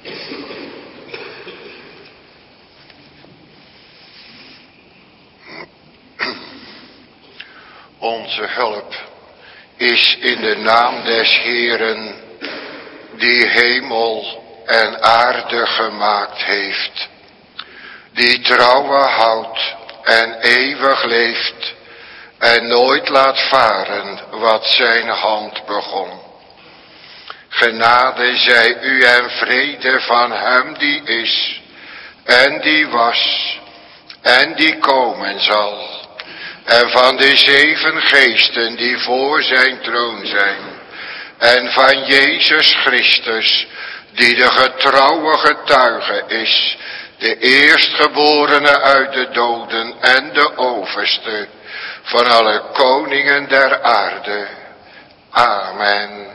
Onze hulp is in de naam des Heeren, die hemel en aarde gemaakt heeft, die trouwe houdt en eeuwig leeft en nooit laat varen wat zijn hand begon. Genade zij u en vrede van hem die is en die was en die komen zal, en van de 7 geesten die voor zijn troon zijn, en van Jezus Christus, die de getrouwe getuige is, de eerstgeborene uit de doden en de overste van alle koningen der aarde. Amen.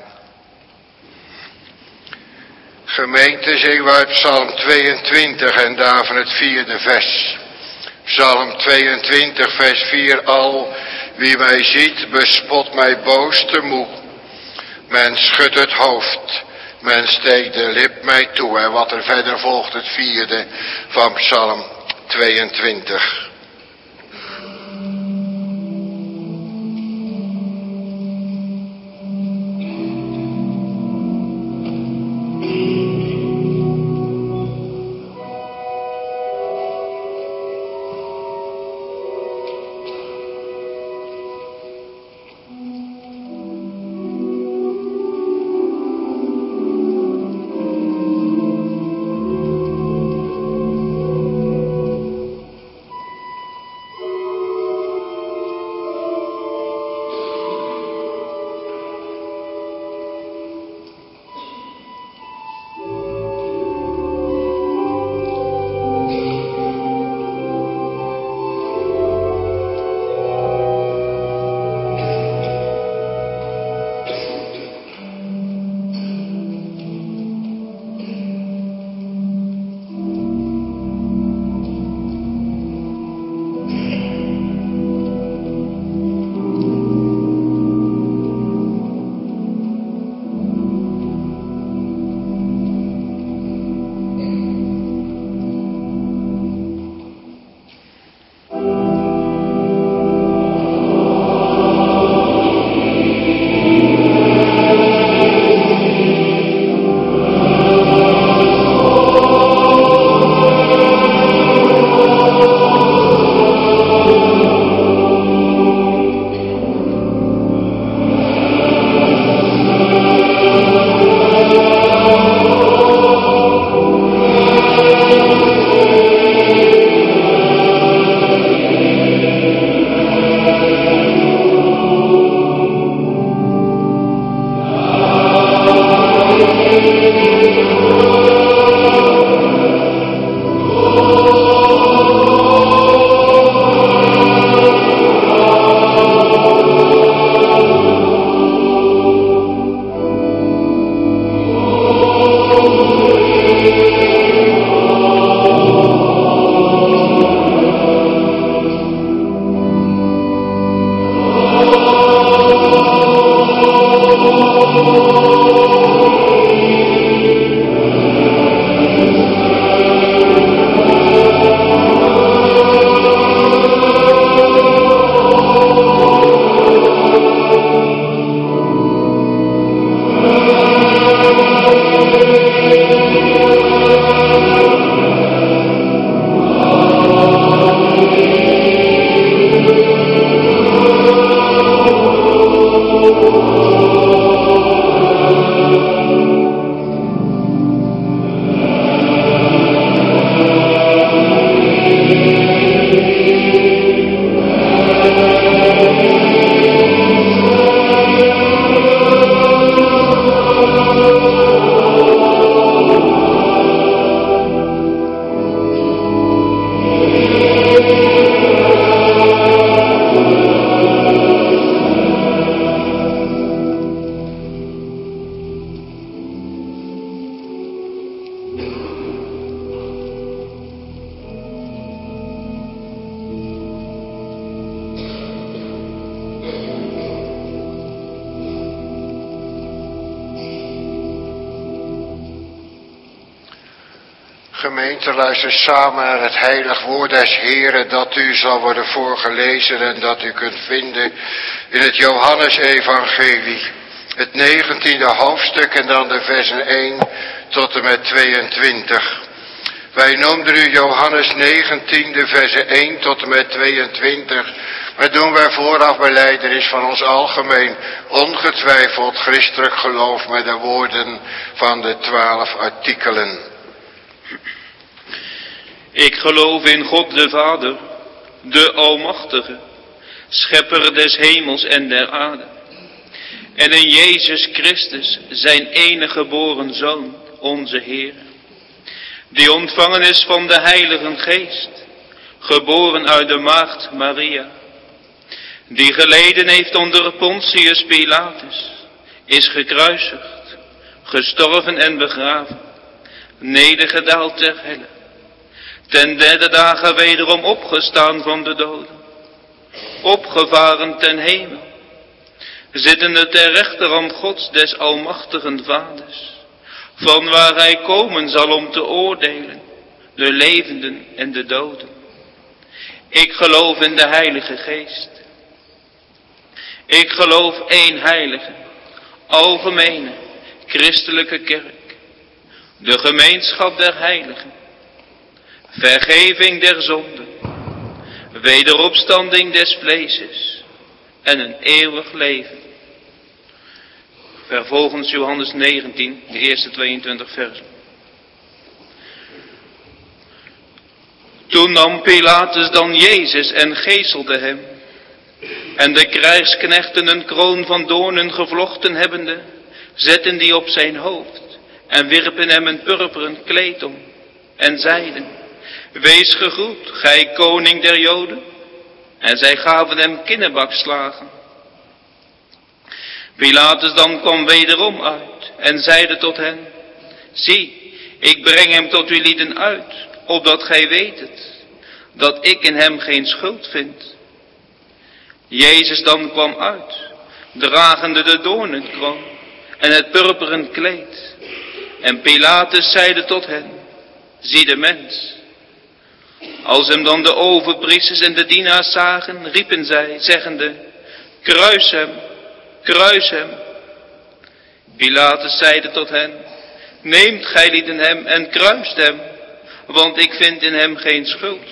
Gemeente, zingen we uit Psalm 22 en daarvan het 4e vers. Psalm 22 vers 4, al wie mij ziet bespot mij boos temoe. Men schudt het hoofd, men steekt de lip mij toe. En wat er verder volgt, het 4e van Psalm 22. Gemeente, luister samen naar het heilig woord des Heren dat u zal worden voorgelezen en dat u kunt vinden in het Johannesevangelie. Het 19e hoofdstuk en dan de versen 1 tot en met 22. Wij noemden u Johannes 19, de versen 1 tot en met 22. Maar doen wij vooraf belijdenis van ons algemeen, ongetwijfeld christelijk geloof met de woorden van de 12 artikelen. Ik geloof in God de Vader, de Almachtige, schepper des hemels en der aarde. En in Jezus Christus, zijn enige geboren Zoon, onze Heer. Die ontvangen is van de Heilige Geest, geboren uit de maagd Maria. Die geleden heeft onder Pontius Pilatus, is gekruisigd, gestorven en begraven, nedergedaald ter helle. Ten derde dagen wederom opgestaan van de doden, opgevaren ten hemel, zittende ter rechterhand Gods des almachtigen Vaders, van waar hij komen zal om te oordelen, de levenden en de doden. Ik geloof in de Heilige Geest. Ik geloof één heilige, algemene, christelijke kerk, de gemeenschap der heiligen, vergeving der zonden, wederopstanding des vleeses en een eeuwig leven. Vervolgens Johannes 19, de eerste 22 versen. Toen nam Pilatus dan Jezus en geeselde hem. En de krijgsknechten een kroon van doornen gevlochten hebbende, zetten die op zijn hoofd en wierpen hem een purperen kleed om en zeiden: Wees gegroet, gij koning der Joden. En zij gaven hem kinnebakslagen. Pilatus dan kwam wederom uit en zeide tot hen: Zie, ik breng hem tot uw lieden uit, opdat gij weet dat ik in hem geen schuld vind. Jezus dan kwam uit, dragende de doornenkroon en het purperen kleed. En Pilatus zeide tot hen: Zie de mens. Als hem dan de overpriesters en de dienaars zagen, riepen zij, zeggende: Kruis hem, kruis hem. Pilatus zeide tot hen: Neemt gij lieden hem en kruist hem, want ik vind in hem geen schuld.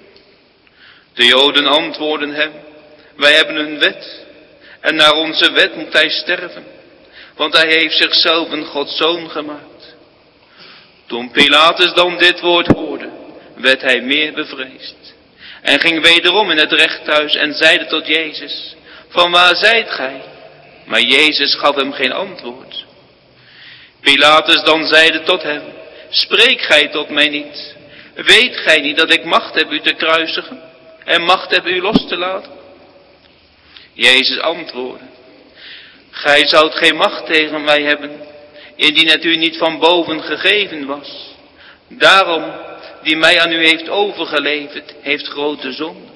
De Joden antwoordden hem: Wij hebben een wet, en naar onze wet moet hij sterven, want hij heeft zichzelf een Gods zoon gemaakt. Toen Pilatus dan dit woord hoorde, werd hij meer bevreesd, en ging wederom in het rechthuis en zeide tot Jezus: Van waar zijt gij? Maar Jezus gaf hem geen antwoord. Pilatus dan zeide tot hem: Spreek gij tot mij niet? Weet gij niet dat ik macht heb u te kruisigen en macht heb u los te laten? Jezus antwoordde: Gij zoudt geen macht tegen mij hebben, indien het u niet van boven gegeven was. Daarom, die mij aan u heeft overgeleverd, heeft grote zonde.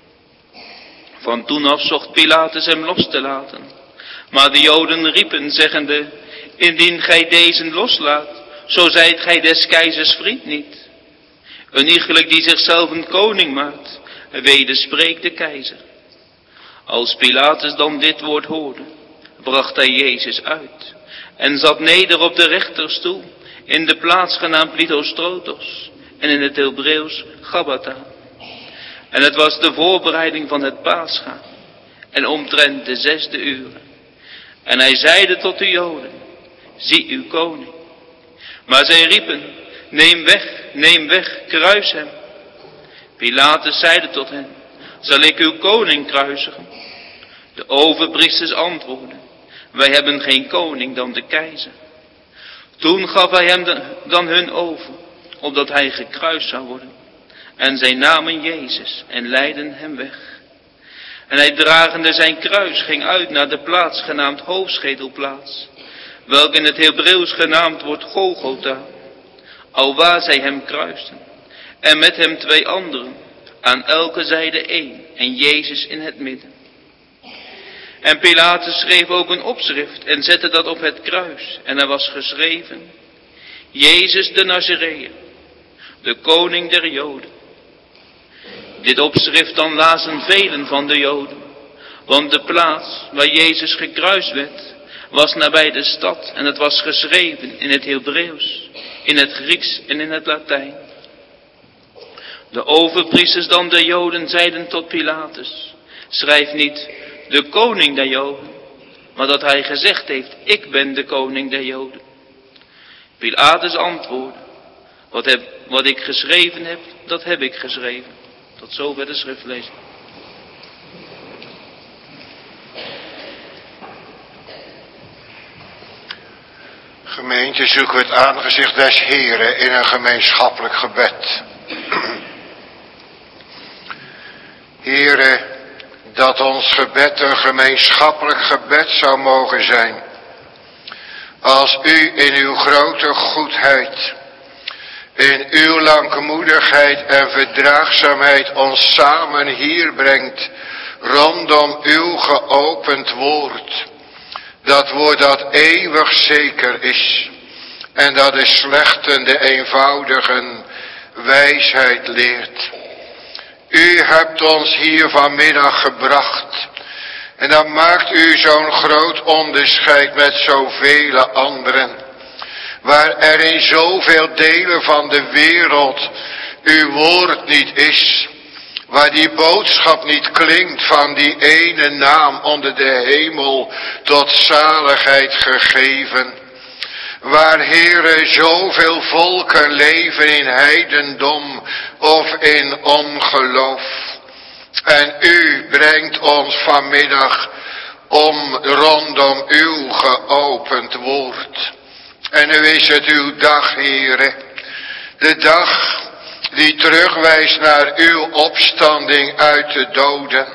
Van toen af zocht Pilatus hem los te laten. Maar de Joden riepen, zeggende: Indien gij deze loslaat, zo zijt gij des keizers vriend niet. Een iegelijk die zichzelf een koning maakt, wederspreekt de keizer. Als Pilatus dan dit woord hoorde, bracht hij Jezus uit en zat neder op de rechterstoel in de plaats genaamd Lithostrotos en in het Hebreeuws Gabbatha. En het was de voorbereiding van het Pascha en omtrent de 6e uur. En hij zeide tot de Joden: Zie uw koning. Maar zij riepen: Neem weg, kruis hem. Pilatus zeide tot hen: Zal ik uw koning kruisigen? De overpriesters antwoordden: Wij hebben geen koning dan de keizer. Toen gaf hij hem dan hun over, opdat hij gekruist zou worden. En zij namen Jezus en leidden hem weg. En hij dragende zijn kruis ging uit naar de plaats genaamd Hoofdschedelplaats, welke in het Hebreeuws genaamd wordt Golgotha, alwaar zij hem kruisten. En met hem 2 anderen, aan elke zijde 1 en Jezus in het midden. En Pilatus schreef ook een opschrift en zette dat op het kruis. En er was geschreven: Jezus de Nazareër, de koning der Joden. Dit opschrift dan lazen velen van de Joden, want de plaats waar Jezus gekruist werd, was nabij de stad en het was geschreven in het Hebreeuws, in het Grieks en in het Latijn. De overpriesters dan der Joden zeiden tot Pilatus, schrijf niet de koning der Joden, maar dat hij gezegd heeft, ik ben de koning der Joden. Pilatus antwoordde, wat ik geschreven heb, dat heb ik geschreven. Tot zover de schriftlezing. Gemeente, zoeken we het aangezicht des Heren in een gemeenschappelijk gebed. Heren, dat ons gebed een gemeenschappelijk gebed zou mogen zijn. Als u in uw grote goedheid, in uw langmoedigheid en verdraagzaamheid ons samen hier brengt, rondom uw geopend woord. Dat woord dat eeuwig zeker is en dat de slechten de eenvoudigen wijsheid leert. U hebt ons hier vanmiddag gebracht en dan maakt u zo'n groot onderscheid met zoveel anderen. Waar er in zoveel delen van de wereld uw woord niet is. Waar die boodschap niet klinkt van die ene naam onder de hemel tot zaligheid gegeven. Waar, Heere, zoveel volken leven in heidendom of in ongeloof. En u brengt ons vanmiddag om rondom uw geopend woord. En nu is het uw dag, Heere. De dag die terugwijst naar uw opstanding uit de doden.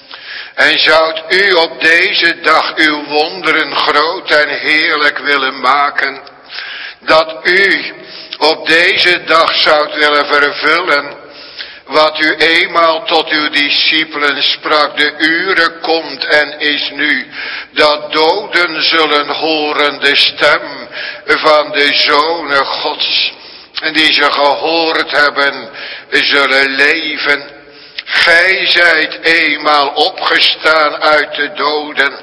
En zoudt u op deze dag uw wonderen groot en heerlijk willen maken. Dat u op deze dag zoudt willen vervullen wat u eenmaal tot uw discipelen sprak. De uren komt en is nu dat doden zullen horen de stem van de Zonen Gods. En die ze gehoord hebben, zullen leven. Gij zijt eenmaal opgestaan uit de doden.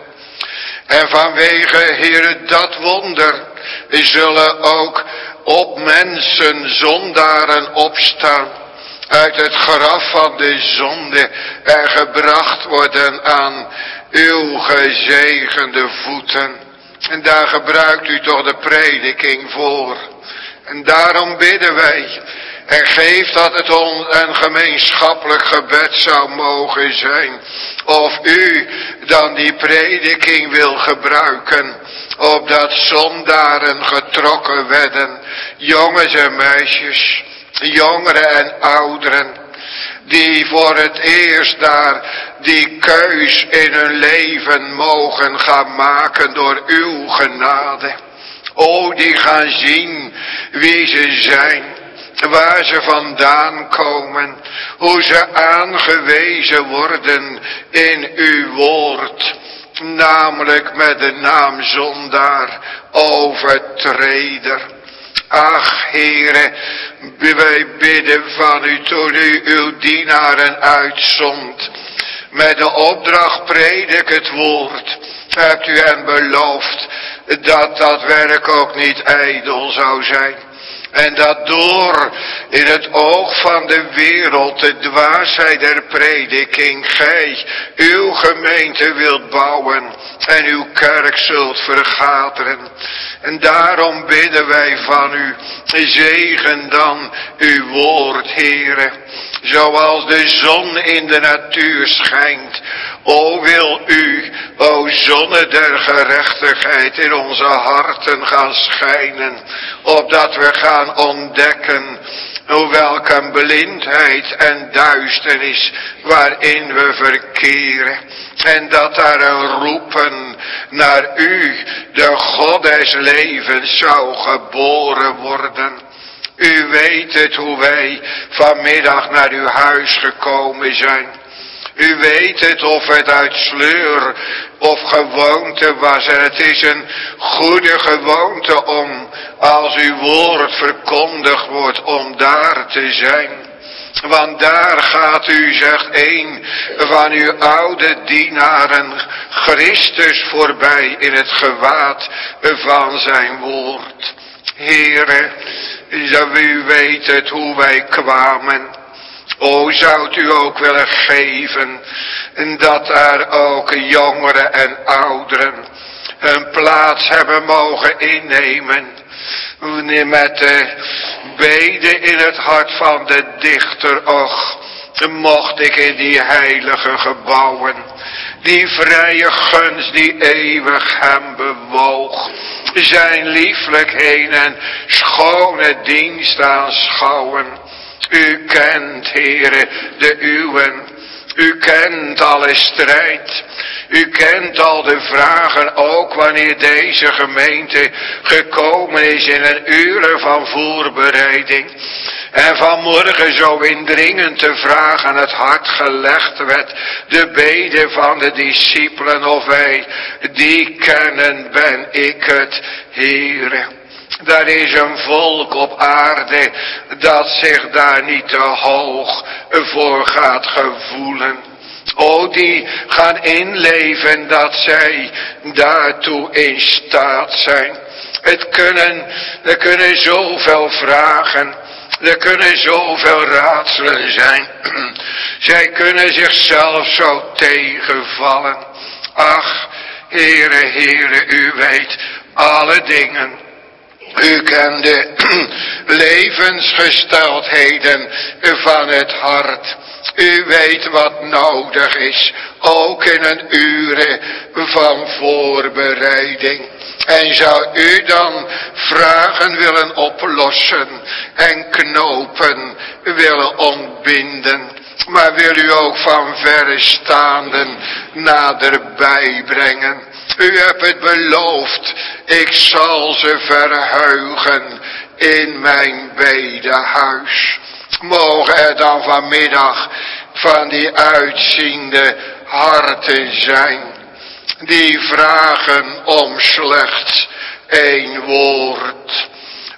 En vanwege, Heere, dat wonder, zullen ook op mensen zondaren opstaan. Uit het graf van de zonde en gebracht worden aan uw gezegende voeten. En daar gebruikt u toch de prediking voor. En daarom bidden wij en geef dat het ons een gemeenschappelijk gebed zou mogen zijn. Of u dan die prediking wil gebruiken, opdat zondaren getrokken werden, jongens en meisjes, jongeren en ouderen, die voor het eerst daar die keus in hun leven mogen gaan maken door uw genade. O, die gaan zien wie ze zijn, waar ze vandaan komen, hoe ze aangewezen worden in uw woord, namelijk met de naam zondaar, overtreder. Ach, Heere, wij bidden van u toen u uw dienaren uitzond. Met de opdracht predik het woord, hebt u hen beloofd dat dat werk ook niet ijdel zou zijn. En dat door in het oog van de wereld de dwaasheid der prediking gij uw gemeente wilt bouwen en uw kerk zult vergaderen. En daarom bidden wij van u, zegen dan uw woord, Heere. Zoals de zon in de natuur schijnt, o wil u, o zonne der gerechtigheid, in onze harten gaan schijnen, opdat we gaan ontdekken hoe welke blindheid en duisternis waarin we verkeren. En dat daar een roepen naar u, de God des levens, zou geboren worden. U weet het hoe wij vanmiddag naar uw huis gekomen zijn. U weet het, of het uit sleur of gewoonte was. En het is een goede gewoonte om, als uw woord verkondigd wordt, om daar te zijn. Want daar gaat u, zegt een van uw oude dienaren, Christus voorbij in het gewaad van zijn woord. Heere, u weet het hoe wij kwamen. O, zou u ook willen geven dat daar ook jongeren en ouderen een plaats hebben mogen innemen. Met de bede in het hart van de dichter, och, mocht ik in die heilige gebouwen, die vrije gunst die eeuwig hem bewoog, zijn lieflijkheden en schone dienst aanschouwen. U kent, Heere, de uwen. U kent alle strijd. U kent al de vragen, ook wanneer deze gemeente gekomen is in een uren van voorbereiding. En vanmorgen zo indringend te vraag aan het hart gelegd werd, de bede van de discipelen, of wij die kennen, ben ik het, Heere. Daar is een volk op aarde dat zich daar niet te hoog voor gaat gevoelen. O, die gaan inleven dat zij daartoe in staat zijn. Er kunnen zoveel vragen, er kunnen zoveel raadselen zijn. Zij kunnen zichzelf zo tegenvallen. Ach, Heere, Heere, u weet alle dingen. U kent de levensgesteldheden van het hart. U weet wat nodig is, ook in een uren van voorbereiding. En zou u dan vragen willen oplossen en knopen willen ontbinden. Maar wil u ook van verre staanden naderbij brengen. U hebt het beloofd, ik zal ze verheugen in mijn bedehuis. Mogen er dan vanmiddag van die uitziende harten zijn, die vragen om slechts één woord.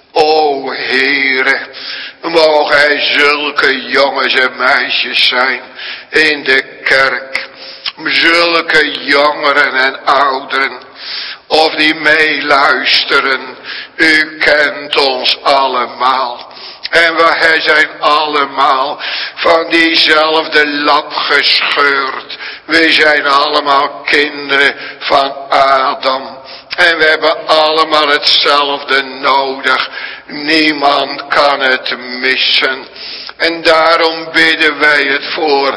O Heere, mogen er zulke jongens en meisjes zijn in de kerk. Zulke jongeren en ouderen, of die meeluisteren. U kent ons allemaal. En wij zijn allemaal van diezelfde lap gescheurd. We zijn allemaal kinderen van Adam. En we hebben allemaal hetzelfde nodig. Niemand kan het missen. En daarom bidden wij het voor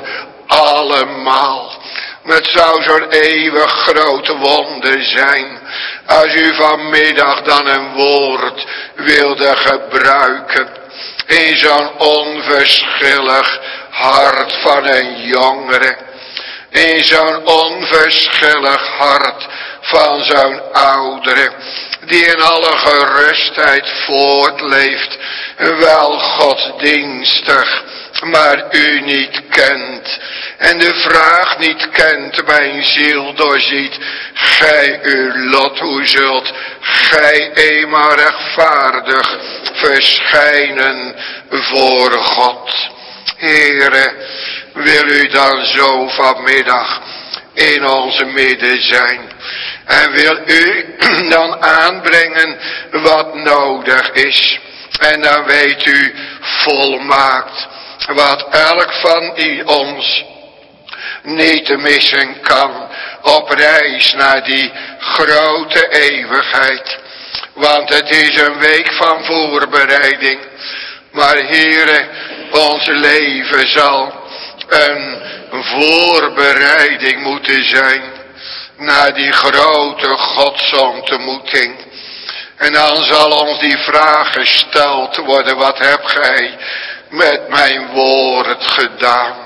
allemaal. Maar het zou zo'n eeuwig grote wonder zijn als u vanmiddag dan een woord wilde gebruiken in zo'n onverschillig hart van een jongere. In zo'n onverschillig hart van zo'n oudere, die in alle gerustheid voortleeft, wel godsdienstig, maar u niet kent. En de vraag niet kent, mijn ziel doorziet, gij uw lot, hoe zult gij eenmaal rechtvaardig verschijnen voor God. Heere, wil u dan zo vanmiddag in onze midden zijn. En wil u dan aanbrengen wat nodig is. En dan weet u volmaakt wat elk van ons niet te missen kan op reis naar die grote eeuwigheid. Want het is een week van voorbereiding. Maar Heere, ons leven zal een voorbereiding moeten zijn naar die grote godsontmoeting. En dan zal ons die vraag gesteld worden, wat hebt gij met mijn woord gedaan?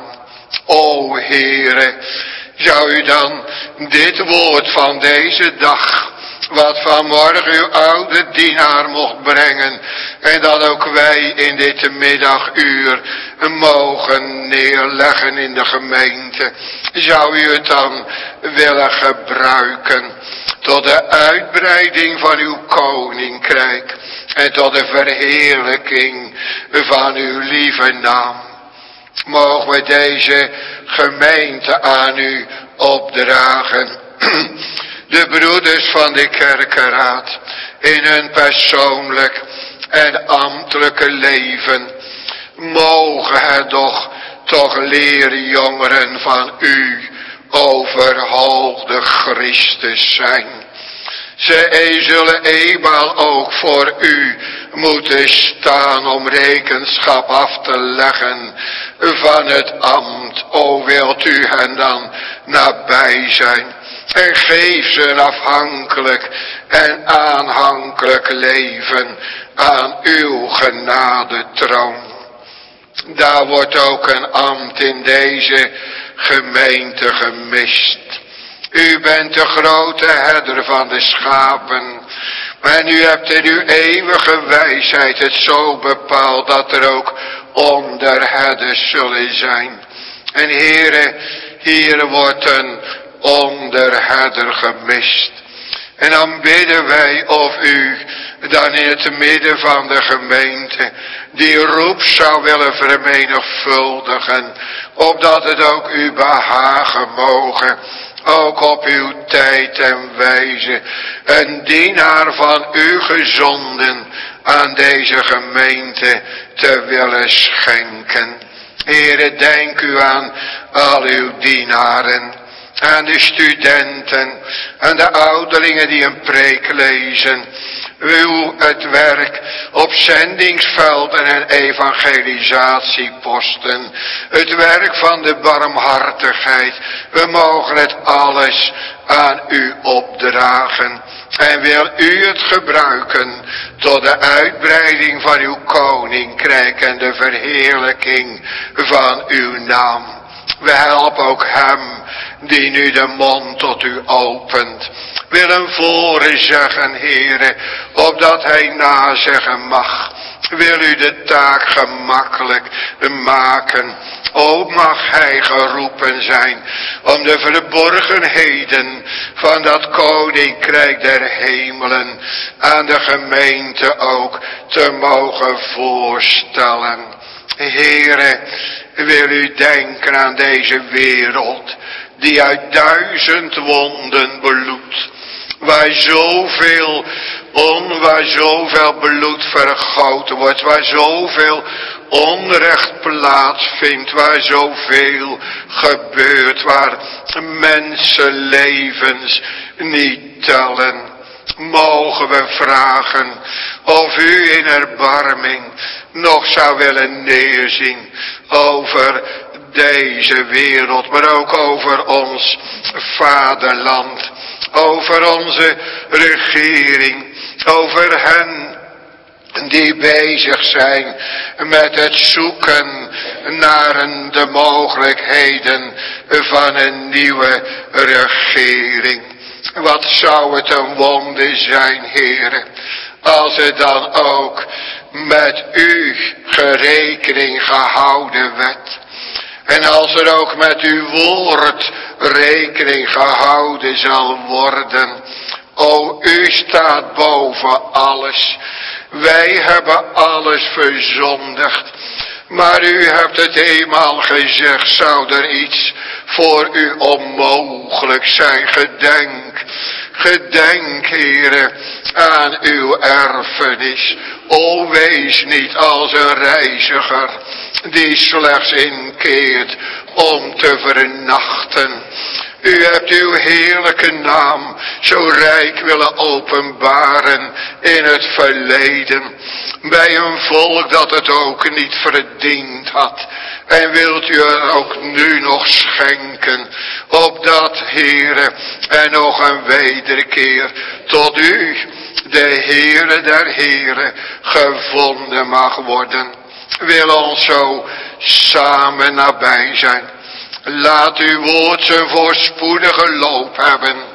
O Heere, zou u dan dit woord van deze dag, wat vanmorgen uw oude dienaar mocht brengen, En dat ook wij in dit middaguur mogen neerleggen in de gemeente. Zou u het dan willen gebruiken tot de uitbreiding van uw koninkrijk en tot de verheerlijking van uw lieve naam. Mogen we deze gemeente aan u opdragen. De broeders van de kerkenraad in hun persoonlijk en ambtelijke leven. Mogen het toch leerjongeren van u overhoogde Christus zijn. Ze zullen eenmaal ook voor u moeten staan om rekenschap af te leggen van het ambt. O, wilt u hen dan nabij zijn? En geef ze een afhankelijk en aanhankelijk leven aan uw genadetroon. Daar wordt ook een ambt in deze gemeente gemist. U bent de grote herder van de schapen. En u hebt in uw eeuwige wijsheid het zo bepaald dat er ook onderherders zullen zijn. En Heere, hier wordt een onderherder gemist. En dan bidden wij of u dan in het midden van de gemeente die roep zou willen vermenigvuldigen, opdat het ook u behagen mogen, ook op uw tijd en wijze, een dienaar van u gezonden aan deze gemeente te willen schenken. Heere, denk u aan al uw dienaren, aan de studenten, aan de ouderlingen die een preek lezen. Uw het werk op zendingsvelden en evangelisatieposten. Het werk van de barmhartigheid. We mogen het alles aan u opdragen. En wil u het gebruiken tot de uitbreiding van uw koninkrijk en de verheerlijking van uw naam. We helpen ook hem die nu de mond tot u opent. Wil hem voorzeggen, Heere, opdat hij nazeggen mag. Wil u de taak gemakkelijk maken. O, mag hij geroepen zijn om de verborgenheden van dat koninkrijk der hemelen aan de gemeente ook te mogen voorstellen. Heere, wil u denken aan deze wereld die uit 1000 wonden bloedt. Waar zoveel bloed vergoten wordt. Waar zoveel onrecht plaatsvindt. Waar zoveel gebeurt. Waar mensenlevens niet tellen. Mogen we vragen of u in erbarming nog zou willen neerzien over deze wereld, maar ook over ons vaderland, over onze regering, over hen die bezig zijn met het zoeken naar de mogelijkheden van een nieuwe regering. Wat zou het een wonder zijn, Heere, als er dan ook met u rekening gehouden werd. En als er ook met uw woord rekening gehouden zal worden. O, u staat boven alles. Wij hebben alles verzondigd. Maar u hebt het eenmaal gezegd, zou er iets voor u onmogelijk zijn. Gedenk, Heere, aan uw erfenis. O, wees niet als een reiziger die slechts inkeert om te vernachten. U hebt uw heerlijke naam zo rijk willen openbaren in het verleden. Bij een volk dat het ook niet verdiend had. En wilt u er ook nu nog schenken. Opdat, Heere, er nog een wederkeer tot u, de Heere der Heren, gevonden mag worden. Wil ons zo samen nabij zijn. Laat uw woord zijn voorspoedige loop hebben.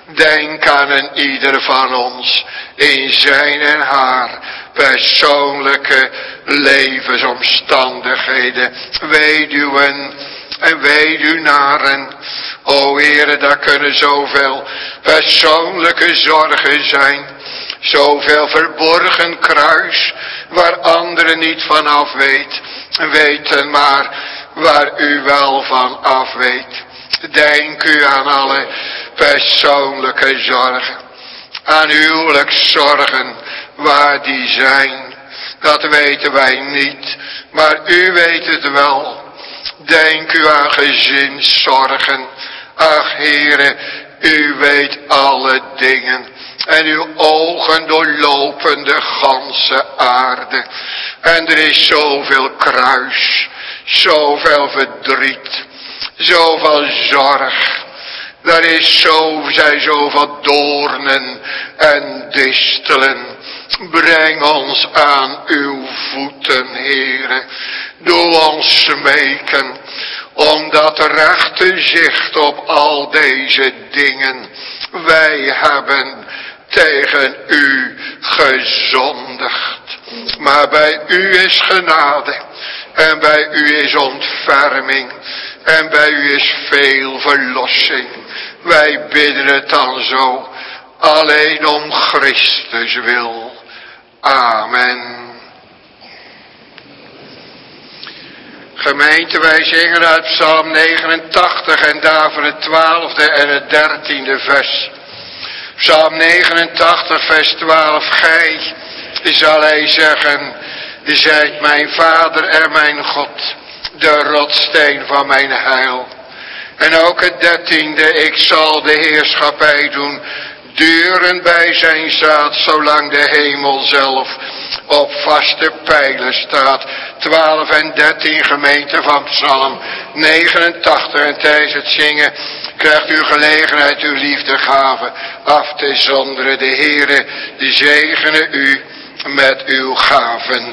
Denk aan een ieder van ons in zijn en haar persoonlijke levensomstandigheden, weduwen en weduwnaren. O Heere, daar kunnen zoveel persoonlijke zorgen zijn, zoveel verborgen kruis, waar anderen niet vanaf weten, maar waar u wel van af weet. Denk u aan alle persoonlijke zorgen, aan huwelijkszorgen, waar die zijn. Dat weten wij niet, maar u weet het wel. Denk u aan gezinszorgen. Ach Heere, u weet alle dingen. En uw ogen doorlopen de ganse aarde. En er is zoveel kruis, zoveel verdriet, zoveel zorg. Er zijn zoveel doornen en distelen. Breng ons aan uw voeten, Heere. Doe ons smeken om dat rechte zicht op al deze dingen. Wij hebben tegen u gezondigd. Maar bij u is genade. En bij u is ontferming. En bij u is veel verlossing. Wij bidden het dan zo. Alleen om Christus wil. Amen. Gemeente, wij zingen uit Psalm 89 en daarvan het 12e en het 13e vers. Psalm 89 vers 12. Gij, zal hij zeggen, zijt mijn vader en mijn God, de rotsteen van mijn heil. En ook het 13e, ik zal de heerschappij doen, duren bij zijn zaad, zolang de hemel zelf op vaste pijlen staat. 12 en 13 gemeente van Psalm 89. En tijdens het zingen krijgt u gelegenheid uw liefdegave af te zonderen. De Heere zegene u met uw gaven.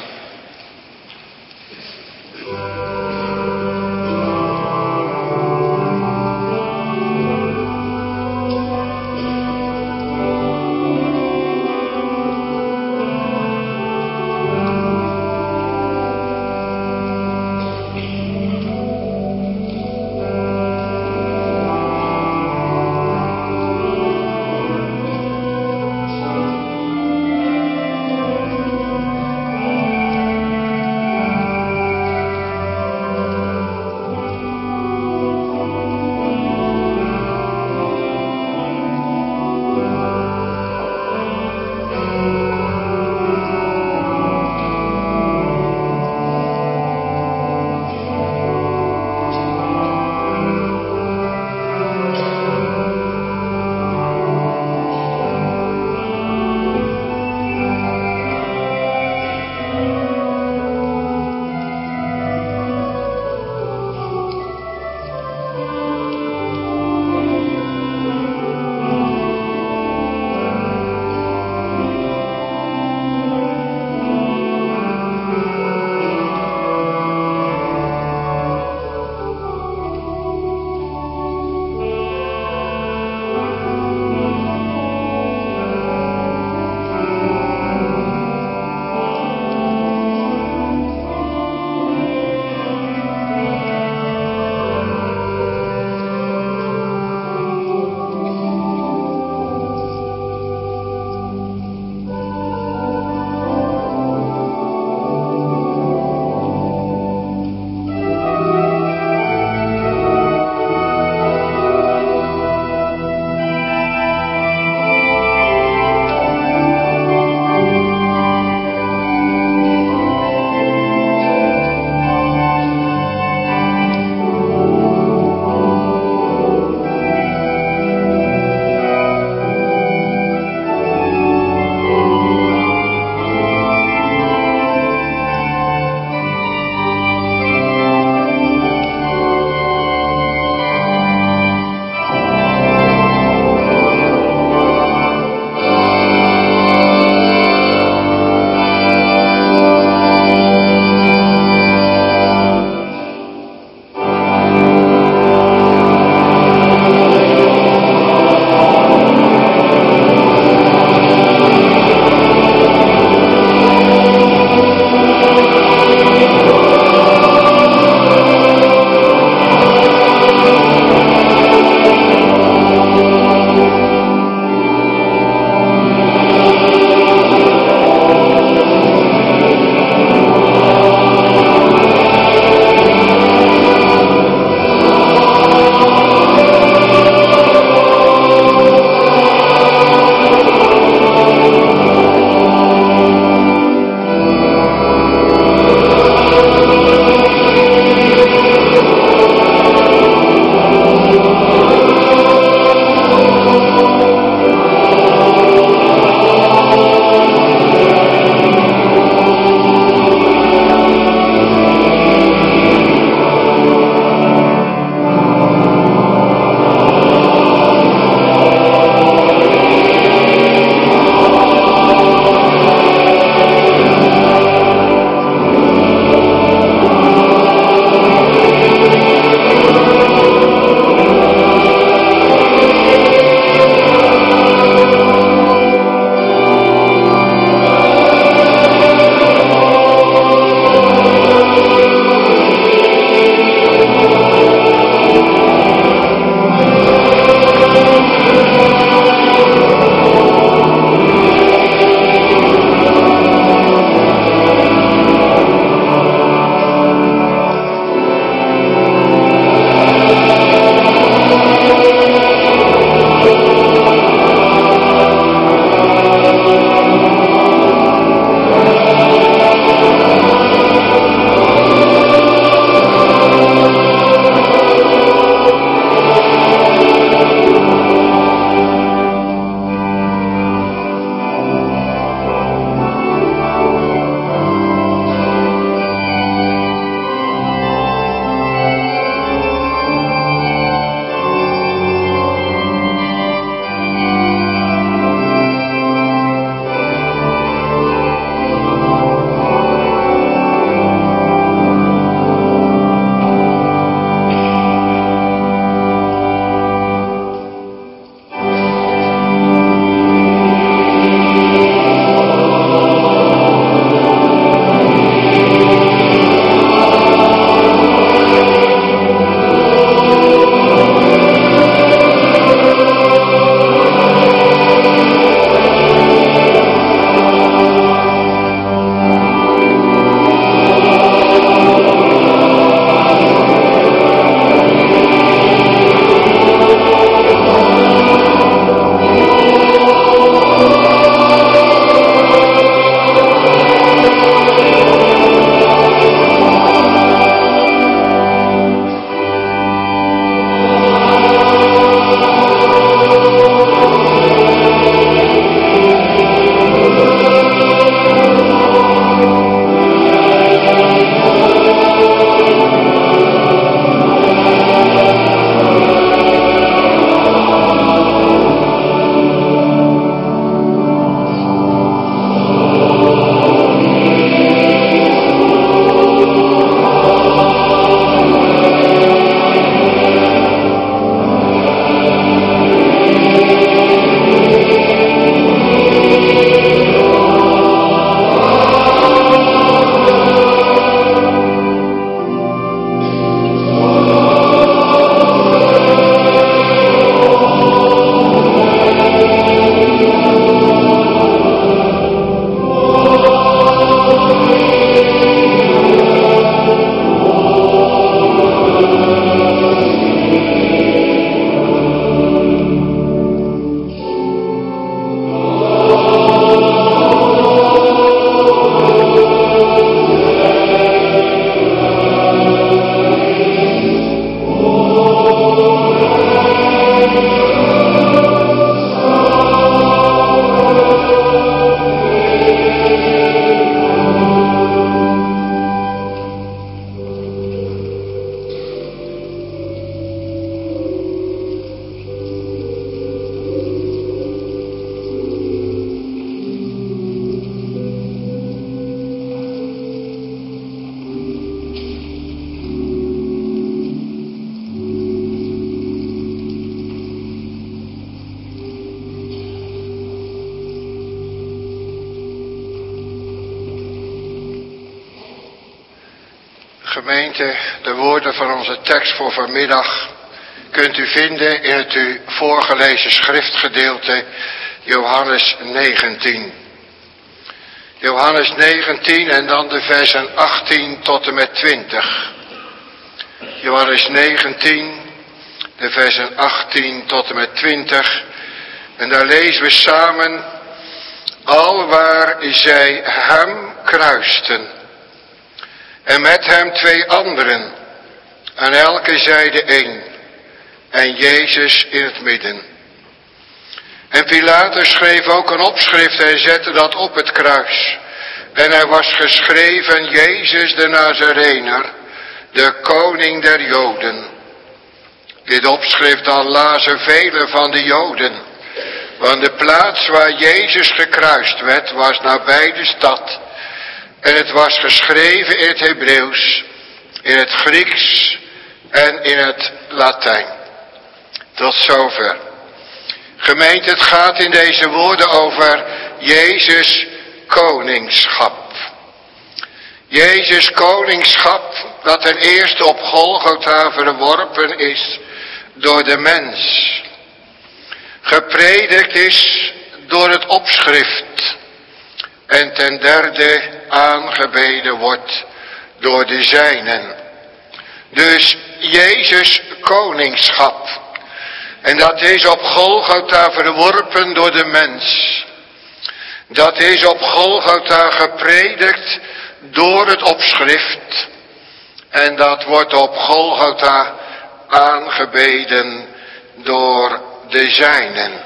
Gemeente, de woorden van onze tekst voor vanmiddag kunt u vinden in het u voorgelezen schriftgedeelte Johannes 19. Johannes 19 en dan de versen 18 tot en met 20. Johannes 19, de versen 18 tot en met 20. En daar lezen we samen: alwaar zij hem kruisten. En met hem 2 anderen, aan elke zijde 1, en Jezus in het midden. En Pilatus schreef ook een opschrift en zette dat op het kruis. En er was geschreven: Jezus de Nazarener, de koning der Joden. Dit opschrift dan lazen velen van de Joden, want de plaats waar Jezus gekruist werd was nabij de stad. En het was geschreven in het Hebreeuws, in het Grieks en in het Latijn. Tot zover. Gemeente, het gaat in deze woorden over Jezus koningschap. Jezus koningschap dat ten eerste op Golgotha verworpen is door de mens. Gepredikt is door het opschrift. En ten derde aangebeden wordt door de zijnen. Dus Jezus koningschap. En dat is op Golgotha verworpen door de mens. Dat is op Golgotha gepredikt door het opschrift. En dat wordt op Golgotha aangebeden door de zijnen.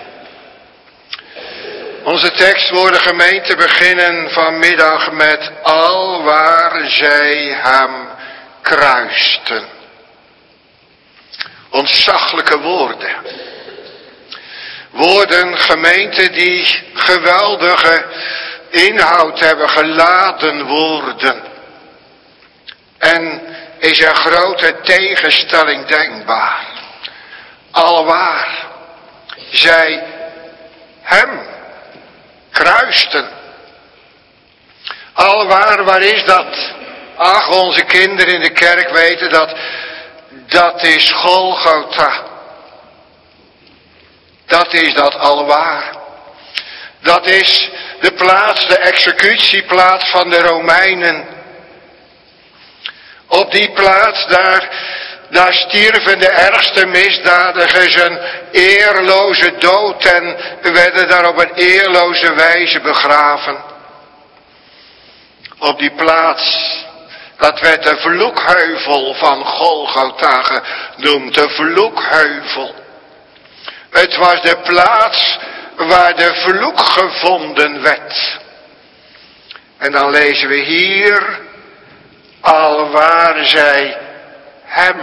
Onze tekstwoorden, gemeente, beginnen vanmiddag met alwaar zij hem kruisten. Ontzaglijke woorden. Woorden, gemeente, die geweldige inhoud hebben, geladen woorden. En is er grote tegenstelling denkbaar. Alwaar zij hem kruisten. Alwaar, waar is dat? Ach, onze kinderen in de kerk weten dat is Golgotha. Dat is dat alwaar. Dat is de plaats, de executieplaats van de Romeinen. Op die plaats, daar stierven de ergste misdadigers een eerloze dood en werden daar op een eerloze wijze begraven. Op die plaats, dat werd de vloekheuvel van Golgotha genoemd, de vloekheuvel. Het was de plaats waar de vloek gevonden werd. En dan lezen we hier: alwaar zij hem.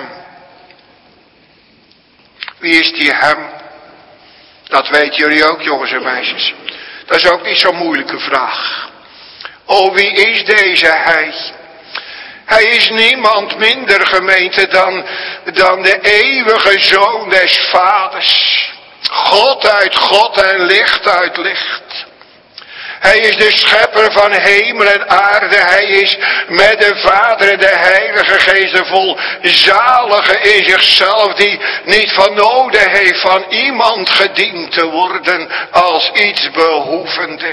Wie is die hem? Dat weten jullie ook, jongens en meisjes. Dat is ook niet zo'n moeilijke vraag. Oh, wie is deze hij? Hij is niemand minder, gemeente, dan de eeuwige Zoon des Vaders. God uit God en licht uit licht. Hij is de schepper van hemel en aarde. Hij is met de Vader en de Heilige Geest de volzalige in zichzelf, die niet van noden heeft van iemand gediend te worden als iets behoevende.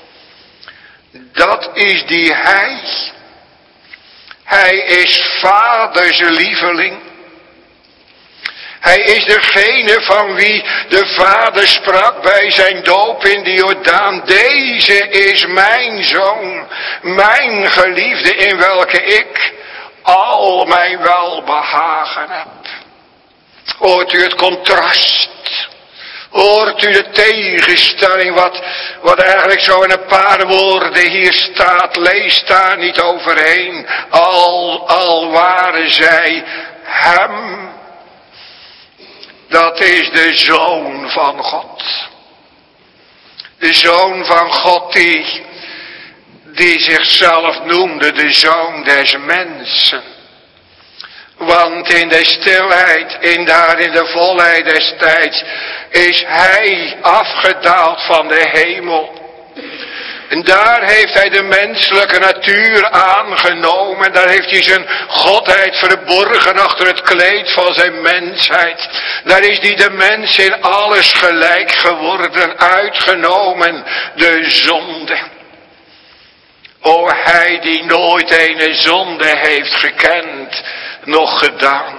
Dat is die hij. Hij is Vaders lieveling. Hij is degene van wie de Vader sprak bij zijn doop in de Jordaan: deze is mijn Zoon, mijn geliefde, in welke ik al mijn welbehagen heb. Hoort u het contrast? Hoort u de tegenstelling wat eigenlijk zo in een paar woorden hier staat? Lees daar niet overheen. Al waren zij hem. Dat is de Zoon van God. De Zoon van God die zichzelf noemde de Zoon des mensen. Want in de stilheid, in de volheid des tijds, is hij afgedaald van de hemel. En daar heeft hij de menselijke natuur aangenomen. Daar heeft hij zijn godheid verborgen achter het kleed van zijn mensheid. Daar is hij de mens in alles gelijk geworden, uitgenomen de zonde. O hij die nooit een zonde heeft gekend, nog gedaan.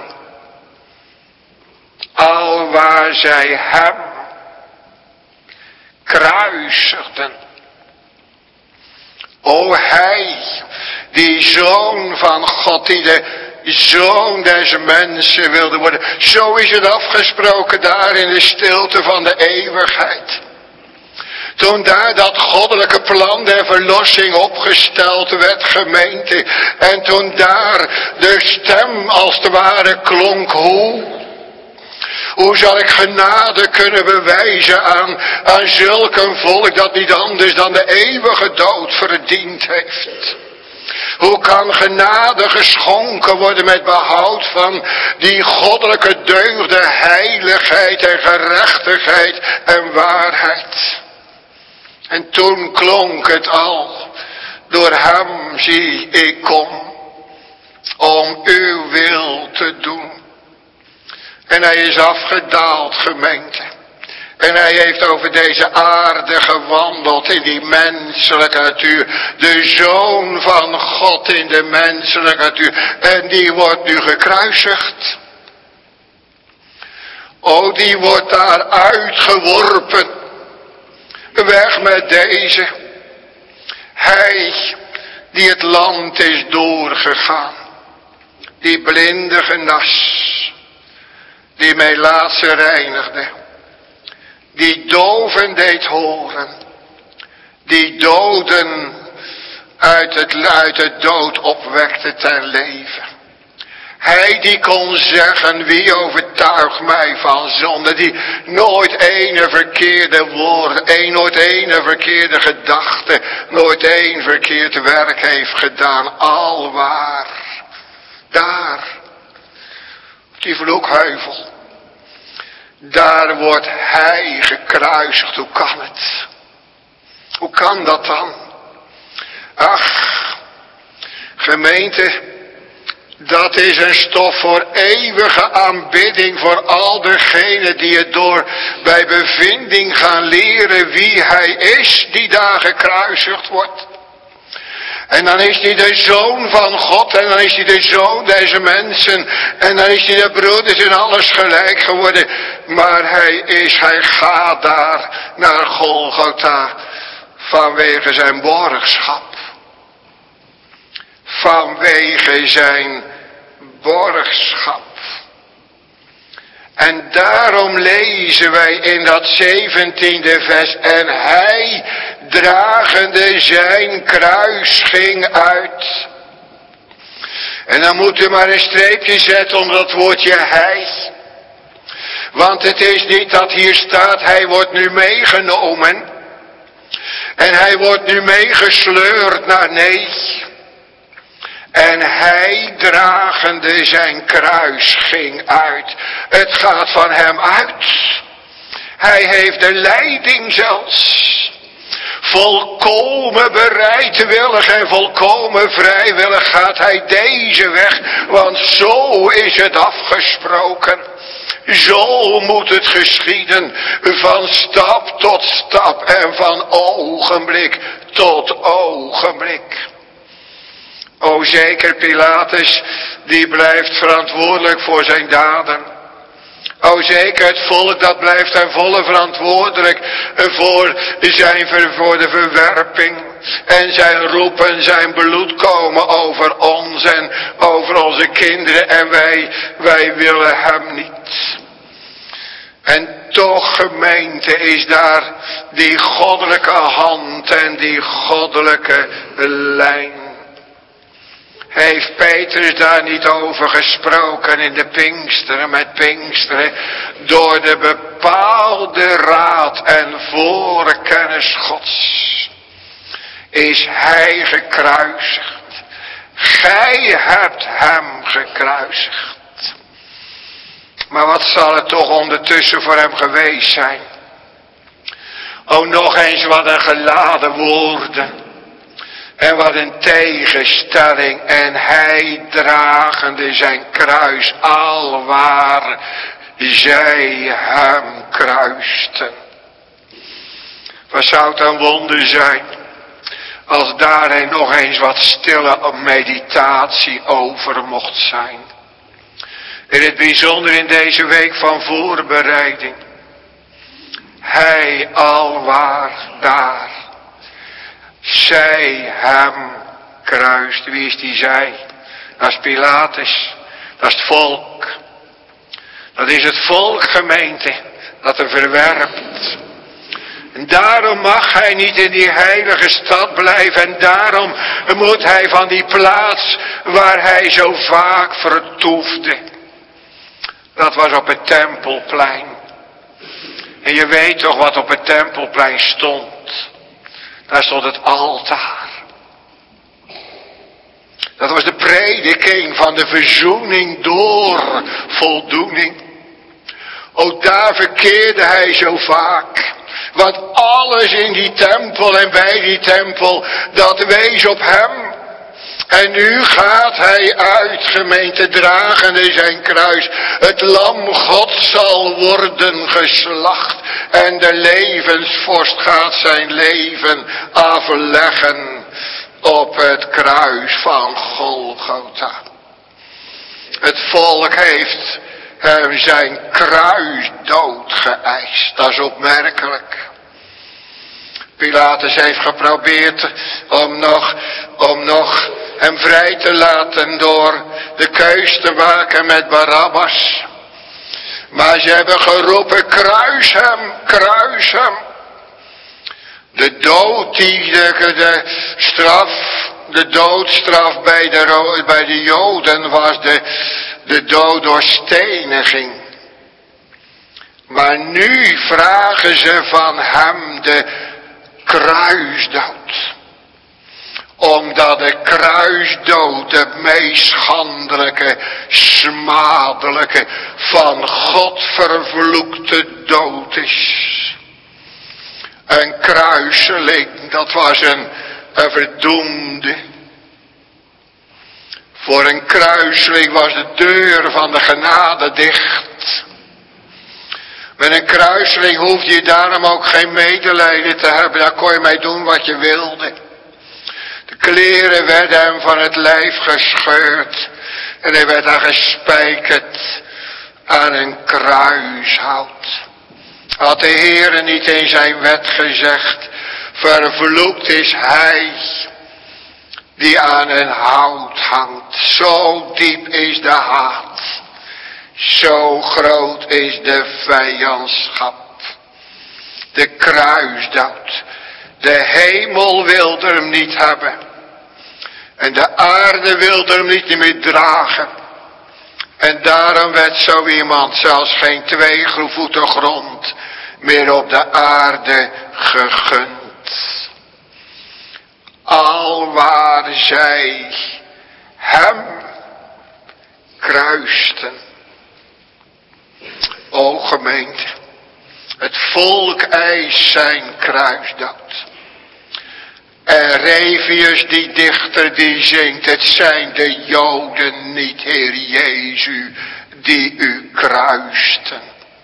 Alwaar zij hem kruisigden. O hij, die zoon van God, die de zoon des mensen wilde worden. Zo is het afgesproken daar in de stilte van de eeuwigheid. Toen daar dat goddelijke plan der verlossing opgesteld werd, gemeente. En toen daar de stem als het ware klonk, hoe zal ik genade kunnen bewijzen aan zulk een volk dat niet anders dan de eeuwige dood verdiend heeft? Hoe kan genade geschonken worden met behoud van die goddelijke deugden, heiligheid en gerechtigheid en waarheid? En toen klonk het al, door hem zie ik kom, om uw wil te doen. En hij is afgedaald, gemeente. En hij heeft over deze aarde gewandeld in die menselijke natuur. De Zoon van God in de menselijke natuur. En die wordt nu gekruisigd. O, die wordt daar uitgeworpen. Weg met deze. Hij die het land is doorgegaan. Die blinde genas. Die melaatse reinigde. Die doven deed horen. Die doden uit het dood opwekte ten leven. Hij die kon zeggen, wie overtuigt mij van zonde. Die nooit ene verkeerde woord, nooit ene verkeerde gedachte, nooit één verkeerd werk heeft gedaan. Alwaar. Daar. Op die vloekheuvel. Daar wordt hij gekruisigd. Hoe kan het? Hoe kan dat dan? Ach, gemeente, dat is een stof voor eeuwige aanbidding voor al degenen die het door bij bevinding gaan leren wie hij is die daar gekruisigd wordt. En dan is hij de Zoon van God en dan is hij de Zoon deze mensen en dan is hij de broeders in alles gelijk geworden. Maar hij gaat daar naar Golgotha vanwege zijn borgschap. Vanwege zijn borgschap. En daarom lezen wij in dat 17e vers. En hij, dragende zijn kruis, ging uit. En dan moet u maar een streepje zetten om dat woordje hij. Want het is niet dat hier staat, hij wordt nu meegenomen. En hij wordt nu meegesleurd naar nee. En hij, dragende zijn kruis, ging uit. Het gaat van hem uit. Hij heeft de leiding zelfs. Volkomen bereidwillig en volkomen vrijwillig gaat hij deze weg. Want zo is het afgesproken. Zo moet het geschieden. Van stap tot stap en van ogenblik tot ogenblik. O zeker Pilatus, die blijft verantwoordelijk voor zijn daden. O zeker het volk, dat blijft ten volle verantwoordelijk voor de verwerping. En zijn roepen, zijn bloed komen over ons en over onze kinderen. En wij willen hem niet. En toch, gemeente, is daar die goddelijke hand en die goddelijke lijn. Heeft Petrus daar niet over gesproken in de Pinksteren, met Pinksteren, door de bepaalde raad en voorkennis Gods is hij gekruisigd. Gij hebt hem gekruisigd. Maar wat zal het toch ondertussen voor hem geweest zijn? O, nog eens wat een geladen woorden. En wat een tegenstelling. En hij dragende zijn kruis alwaar zij hem kruisten. Wat zou het een wonder zijn als daarin nog eens wat stille meditatie over mocht zijn. In het bijzonder in deze week van voorbereiding. Hij alwaar daar. Zij hem kruist. Wie is die zij? Dat is Pilatus. Dat is het volk. Dat is het volk, gemeente, dat er verwerpt. En daarom mag hij niet in die heilige stad blijven. En daarom moet hij van die plaats waar hij zo vaak vertoefde. Dat was op het Tempelplein. En je weet toch wat op het Tempelplein stond. Daar stond het altaar. Dat was de prediking van de verzoening door voldoening. Ook daar verkeerde hij zo vaak. Want alles in die tempel en bij die tempel, dat wees op hem. En nu gaat hij uit, gemeente, dragende zijn kruis. Het lam God zal worden geslacht. En de levensvorst gaat zijn leven afleggen op het kruis van Golgotha. Het volk heeft hem zijn kruisdood geëist. Dat is opmerkelijk. Pilatus heeft geprobeerd om nog hem vrij te laten door de keus te maken met Barabbas. Maar ze hebben geroepen, kruis hem, kruis hem. De dood die de doodstraf bij de Joden was de dood door steniging. Maar nu vragen ze van hem de kruisdood. Omdat de kruisdood de meest schandelijke, smadelijke, van God vervloekte dood is. Een kruiseling, dat was een verdoemde. Voor een kruiseling was de deur van de genade dicht. Met een kruiseling hoefde je daarom ook geen medelijden te hebben. Daar kon je mee doen wat je wilde. De kleren werden hem van het lijf gescheurd. En hij werd daar gespijkerd aan een kruishout. Had de Heere niet in zijn wet gezegd, vervloekt is hij die aan een hout hangt. Zo diep is de haat. Zo groot is de vijandschap. De kruisdood. De hemel wilde hem niet hebben. En de aarde wilde hem niet meer dragen. En daarom werd zo iemand zelfs geen 2 voeten grond meer op de aarde gegund. Alwaar zij hem kruisten. O gemeente, het volk eist zijn kruisdood. En Revius die dichter die zingt, het zijn de Joden niet, Heer Jezu, die u kruisten.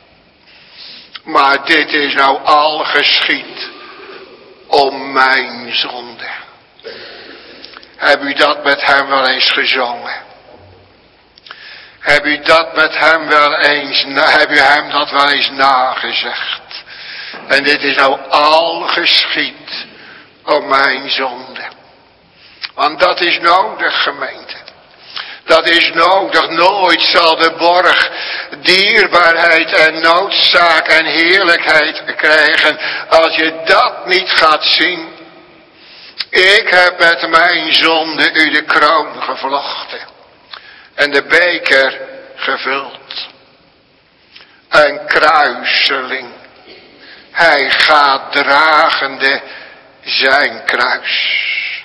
Maar dit is nou al geschied om mijn zonde. Heb u dat met hem wel eens gezongen? Heb u dat met hem wel eens, heb u hem dat wel eens nagezegd? En dit is nou al geschied om mijn zonde. Want dat is nodig, gemeente. Dat is nodig. Nooit zal de borg dierbaarheid en noodzaak en heerlijkheid krijgen als je dat niet gaat zien. Ik heb met mijn zonde u de kroon gevlochten en de beker gevuld. Een kruiseling. Hij gaat dragende zijn kruis.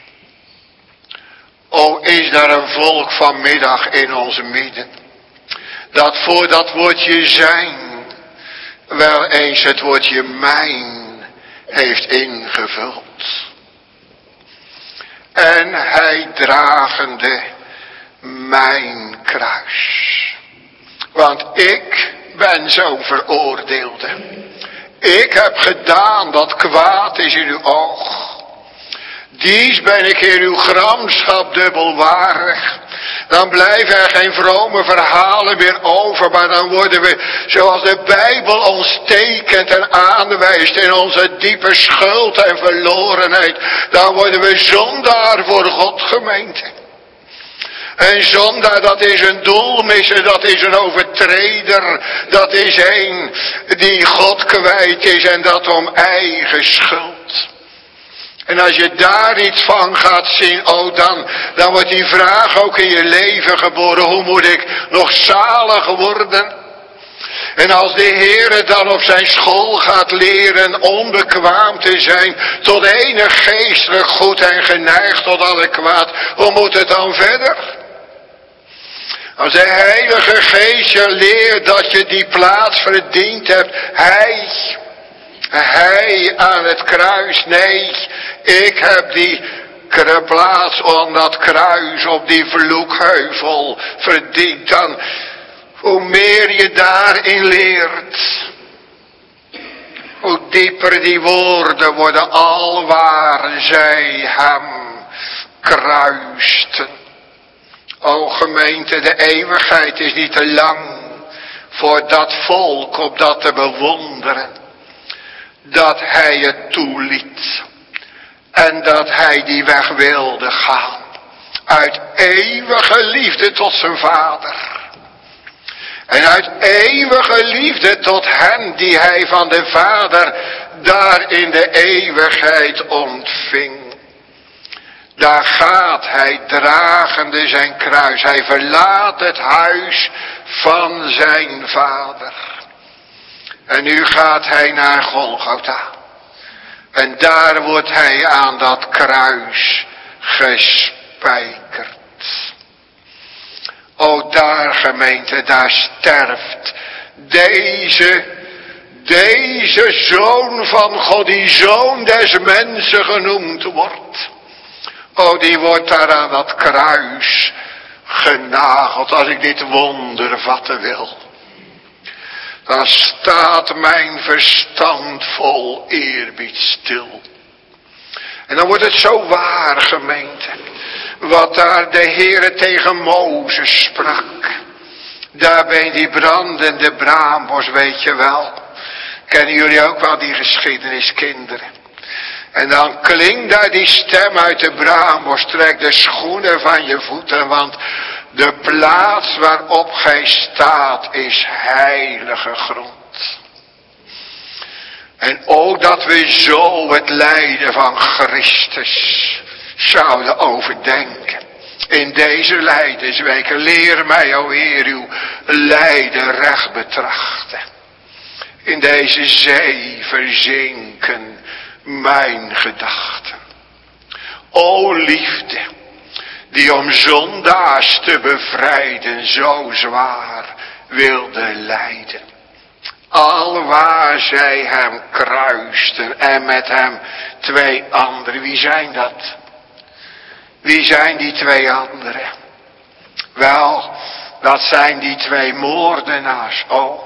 O, is daar een volk vanmiddag in onze midden, dat voor dat woordje zijn wel eens het woordje mijn heeft ingevuld. En hij dragende mijn kruis. Want ik ben zo'n veroordeelde. Ik heb gedaan dat kwaad is in uw oog. Dies ben ik in uw gramschap dubbelwaardig. Dan blijven er geen vrome verhalen meer over, maar dan worden we, zoals de Bijbel ons tekent en aanwijst in onze diepe schuld en verlorenheid, dan worden we zondaar voor God, gemeente. En zondaar, dat is een doelmisser, dat is een overtreder, dat is een die God kwijt is en dat om eigen schuld. En als je daar iets van gaat zien, dan wordt die vraag ook in je leven geboren. Hoe moet ik nog zalig worden? En als de Heer dan op zijn school gaat leren onbekwaam te zijn, tot enig geestelijk goed en geneigd tot alle kwaad, hoe moet het dan verder? Als de Heilige Geest je leert dat je die plaats verdiend hebt, Hij aan het kruis, nee, ik heb die plaats om dat kruis op die vloekheuvel verdiend. Dan, hoe meer je daarin leert, hoe dieper die woorden worden, alwaar zij hem kruisten. O gemeente, de eeuwigheid is niet te lang voor dat volk om dat te bewonderen. Dat hij het toeliet. En dat hij die weg wilde gaan. Uit eeuwige liefde tot zijn vader. En uit eeuwige liefde tot hem die hij van de vader daar in de eeuwigheid ontving. Daar gaat hij dragende zijn kruis. Hij verlaat het huis van zijn vader. En nu gaat hij naar Golgotha. En daar wordt hij aan dat kruis gespijkerd. O daar gemeente, daar sterft deze zoon van God, die zoon des mensen genoemd wordt. O die wordt daar aan dat kruis genageld, als ik dit wonder vatten wil. Dan staat mijn verstand vol eerbied stil. En dan wordt het zo waar, gemeente. Wat daar de Heere tegen Mozes sprak. Daar bij die brandende braambos, weet je wel. Kennen jullie ook wel die geschiedenis, kinderen? En dan klinkt daar die stem uit de braambos. Trek de schoenen van je voeten, want de plaats waarop gij staat is heilige grond. En ook dat we zo het lijden van Christus zouden overdenken. In deze lijdensweken leer mij, o Heer, uw lijden recht betrachten. In deze zee verzinken mijn gedachten. O liefde, die om zondaars te bevrijden zo zwaar wilde lijden. Alwaar zij hem kruisten en met hem twee anderen. Wie zijn dat? Wie zijn die twee anderen? Wel, dat zijn die twee moordenaars. Oh,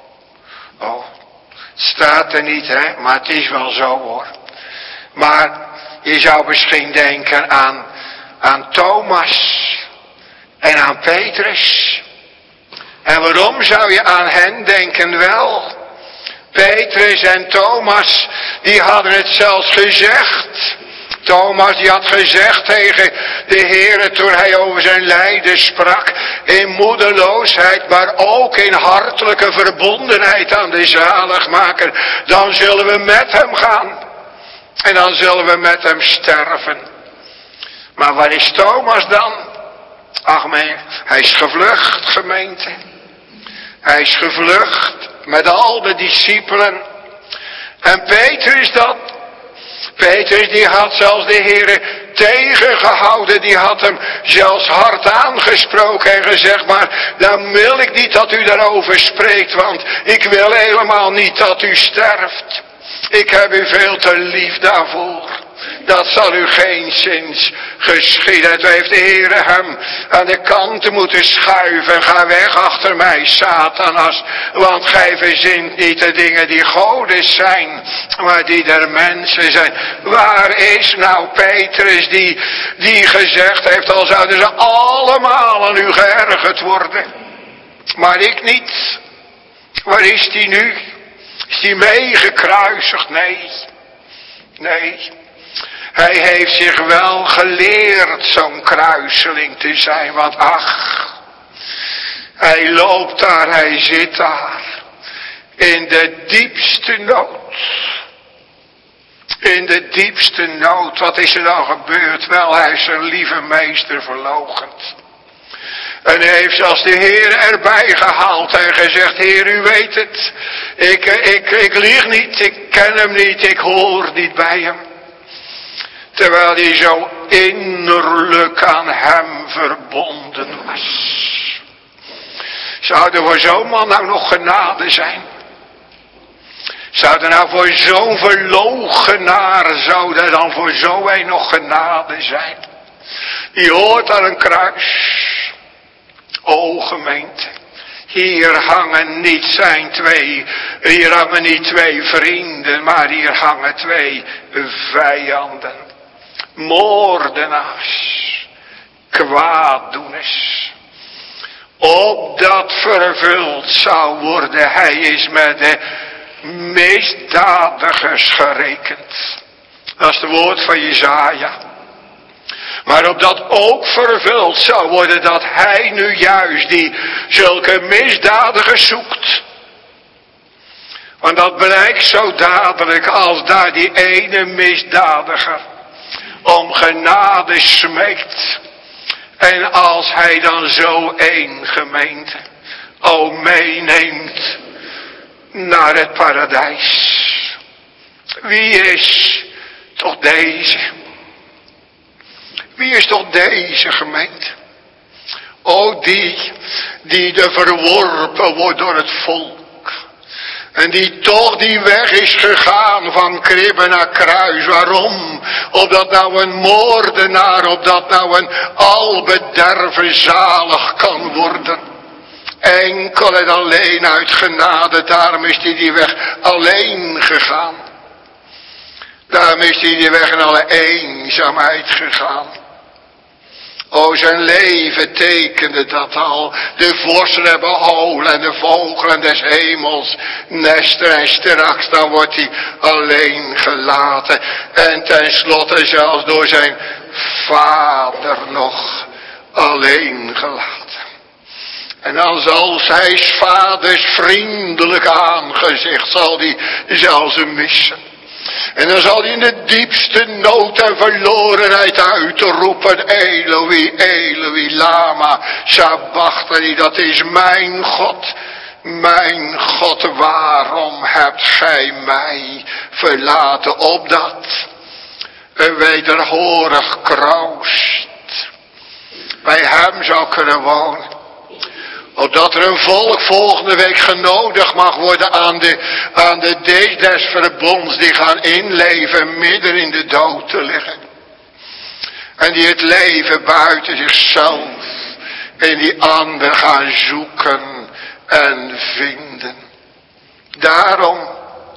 het staat er niet, hè, maar het is wel zo, hoor. Maar je zou misschien denken aan Thomas en aan Petrus. En waarom zou je aan hen denken? Wel, Petrus en Thomas, die hadden het zelfs gezegd. Thomas die had gezegd tegen de Heere toen hij over zijn lijden sprak, in moedeloosheid, maar ook in hartelijke verbondenheid aan de zaligmaker, dan zullen we met hem gaan. En dan zullen we met hem sterven. Maar waar is Thomas dan? Ach nee, hij is gevlucht, gemeente. Hij is gevlucht met al de discipelen. En Petrus dat? Petrus die had zelfs de Heere tegengehouden. Die had hem zelfs hard aangesproken en gezegd, maar dan wil ik niet dat u daarover spreekt, want ik wil helemaal niet dat u sterft. Ik heb u veel te lief daarvoor. Dat zal u geenszins geschieden. Het heeft de Heere hem aan de kanten moeten schuiven. Ga weg achter mij, Satanas. Want gij verzint niet de dingen die godes zijn, maar die der mensen zijn. Waar is nou Petrus die gezegd heeft, al zouden ze allemaal aan u geërgerd worden. Maar ik niet. Waar is die nu? Is die meegekruisigd? Nee. Hij heeft zich wel geleerd zo'n kruiseling te zijn. Want ach, hij loopt daar, hij zit daar. In de diepste nood. In de diepste nood. Wat is er dan gebeurd? Wel, hij heeft zijn lieve meester verloochend. En hij heeft zelfs de Heer erbij gehaald en gezegd, Heer, u weet het. Ik lieg niet, ik ken hem niet, ik hoor niet bij hem. Terwijl hij zo innerlijk aan hem verbonden was. Zou er voor zo'n man nou nog genade zijn? Zou er nou voor zo'n verloochenaar, zou er dan voor zo een nog genade zijn? Die hoort aan een kruis. O gemeente, hier hangen niet twee vrienden, maar hier hangen twee vijanden. Moordenaars, kwaaddoeners. Opdat vervuld zou worden, hij is met de misdadigers gerekend. Dat is het woord van Jesaja. Maar opdat ook vervuld zou worden dat hij nu juist die zulke misdadigers zoekt. Want dat blijkt zo dadelijk als daar die ene misdadiger om genade smeekt. En als hij dan zo één gemeente meeneemt naar het paradijs. Wie is toch deze? Wie is toch deze gemeente? O die de verworpen wordt door het volk. En die toch die weg is gegaan van kribbe naar kruis. Waarom? Opdat nou een moordenaar, opdat nou een albederver zalig kan worden. Enkel en alleen uit genade, daarom is die weg alleen gegaan. Daarom is die weg in alle eenzaamheid gegaan. O, zijn leven tekende dat al. De vossen hebben hol en de vogelen des hemels nesten. En straks dan wordt hij alleen gelaten. En tenslotte zelfs door zijn vader nog alleen gelaten. En dan zal zijn vaders vriendelijk aangezicht zal hij zelfs hem missen. En dan zal hij in de diepste nood en verlorenheid uitroepen. Eloi, Eloi, lama sabachthani. Dat is mijn God. Mijn God, waarom hebt gij mij verlaten? Opdat een wederhorig kroost bij hem zou kunnen wonen. Opdat er een volk volgende week genodigd mag worden aan de dag des verbonds. Die gaan inleven midden in de dood te liggen. En die het leven buiten zichzelf en die ander gaan zoeken en vinden. Daarom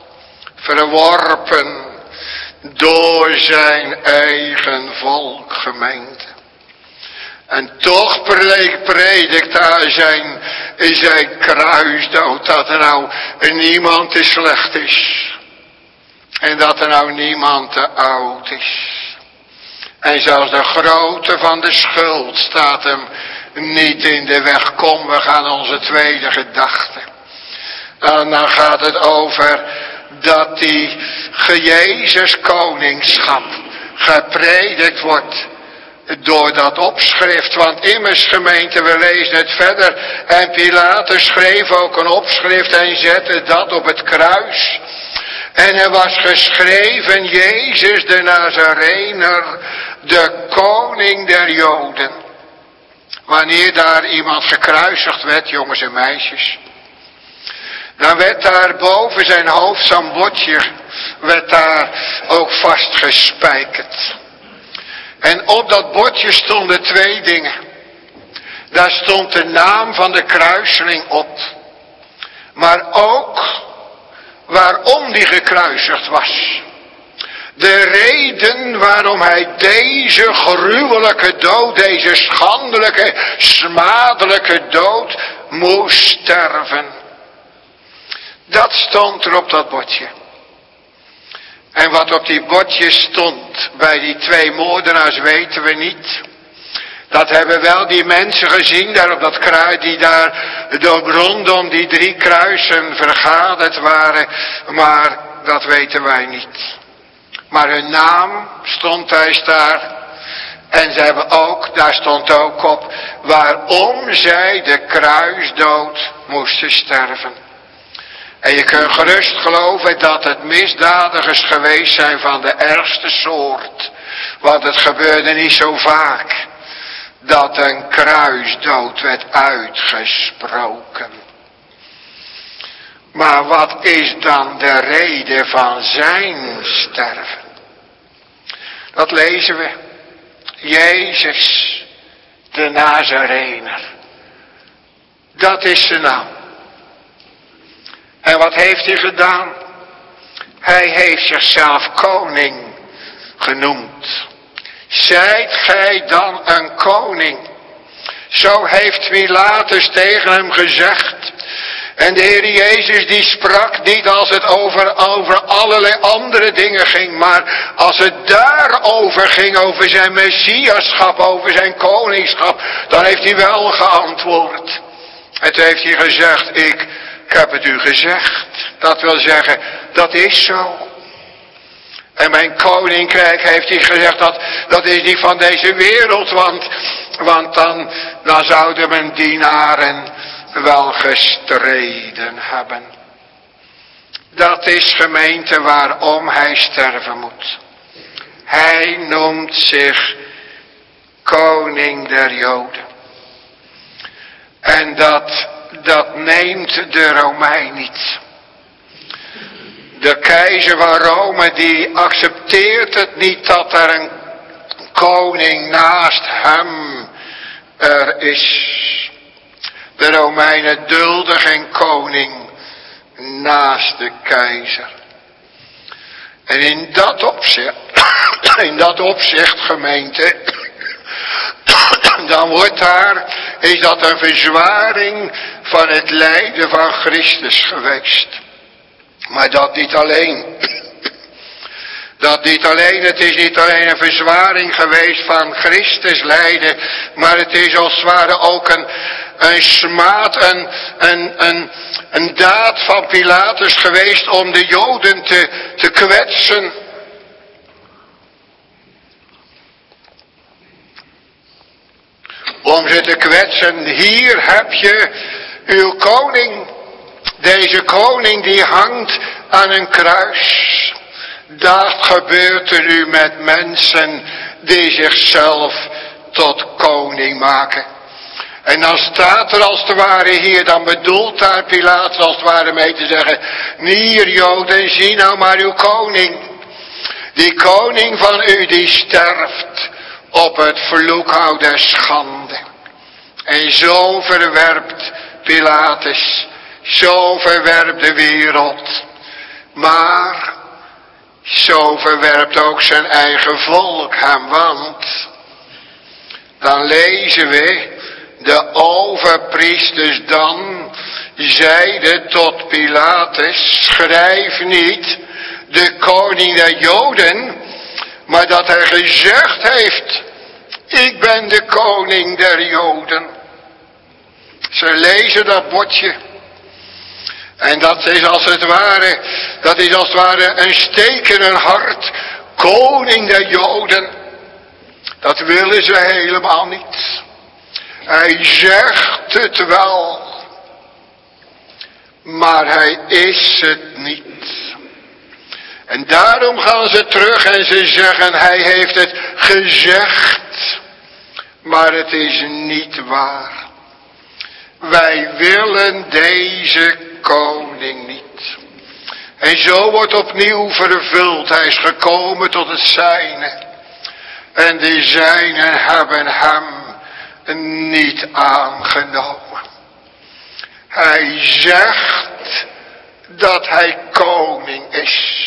verworpen door zijn eigen volk gemeente. En toch predikt daar zijn kruisdood, dat er nou niemand te slecht is. En dat er nou niemand te oud is. En zelfs de grootte van de schuld staat hem niet in de weg. Kom, we gaan onze tweede gedachte. En dan gaat het over dat die Jezus koningschap gepredikt wordt door dat opschrift. Want immers gemeente, we lezen het verder. En Pilatus schreef ook een opschrift en zette dat op het kruis. En er was geschreven, Jezus de Nazarener, de koning der Joden. Wanneer daar iemand gekruisigd werd, jongens en meisjes, Dan werd daar boven zijn hoofd zo'n bordje, werd daar ook vastgespijkerd. En op dat bordje stonden 2 dingen. Daar stond de naam van de kruiseling op. Maar ook waarom die gekruisigd was. De reden waarom hij deze gruwelijke dood, deze schandelijke, smadelijke dood moest sterven. Dat stond er op dat bordje. En wat op die bordjes stond bij die 2 moordenaars weten we niet. Dat hebben wel die mensen gezien daar op dat kruis, die daar rondom die 3 kruisen vergaderd waren. Maar dat weten wij niet. Maar hun naam stond daar. En ze hebben ook, daar stond ook op, waarom zij de kruisdood moesten sterven. En je kunt gerust geloven dat het misdadigers geweest zijn van de ergste soort. Want het gebeurde niet zo vaak dat een kruisdood werd uitgesproken. Maar wat is dan de reden van zijn sterven? Dat lezen we. Jezus de Nazarener. Dat is zijn naam. En wat heeft hij gedaan? Hij heeft zichzelf koning genoemd. Zijt gij dan een koning? Zo heeft Pilatus tegen hem gezegd. En de Heer Jezus die sprak niet als het over allerlei andere dingen ging. Maar als het daarover ging, over zijn messiaschap, over zijn koningschap. Dan heeft hij wel geantwoord. En toen heeft hij gezegd, ik heb het u gezegd. Dat wil zeggen, dat is zo. En mijn koninkrijk, heeft hij gezegd, dat is niet van deze wereld. Want dan zouden mijn dienaren wel gestreden hebben. Dat is, gemeente, waarom hij sterven moet. Hij noemt zich koning der Joden. En dat neemt de Romein niet. De keizer van Rome die accepteert het niet dat er een koning naast hem er is. De Romeinen dulden geen koning naast de keizer. En in dat opzicht, gemeente, dan is dat een verzwaring van het lijden van Christus geweest. Maar dat niet alleen. Het is niet alleen een verzwaring geweest van Christus lijden, maar het is als het ware ook een smaad, een daad van Pilatus geweest om de Joden te kwetsen. Om ze te kwetsen. Hier heb je uw koning. Deze koning die hangt aan een kruis. Dat gebeurt er nu met mensen die zichzelf tot koning maken. En dan staat er als het ware hier, dan bedoelt daar Pilatus als het ware mee te zeggen, hier Joden, zie nou maar uw koning. Die koning van u die sterft op het vloekhout der schande. En zo verwerpt Pilatus, zo verwerpt de wereld. Maar zo verwerpt ook zijn eigen volk hem, want dan lezen we, de overpriesters dan zeiden tot Pilatus, schrijf niet de koning der Joden, maar dat hij gezegd heeft, ik ben de koning der Joden. Ze lezen dat bordje. En dat is als het ware een steek in hun hart. Koning der Joden. Dat willen ze helemaal niet. Hij zegt het wel. Maar hij is het niet. En daarom gaan ze terug en ze zeggen, hij heeft het gezegd. Maar het is niet waar. Wij willen deze koning niet. En zo wordt opnieuw vervuld. Hij is gekomen tot het zijne. En de zijnen hebben hem niet aangenomen. Hij zegt dat hij koning is.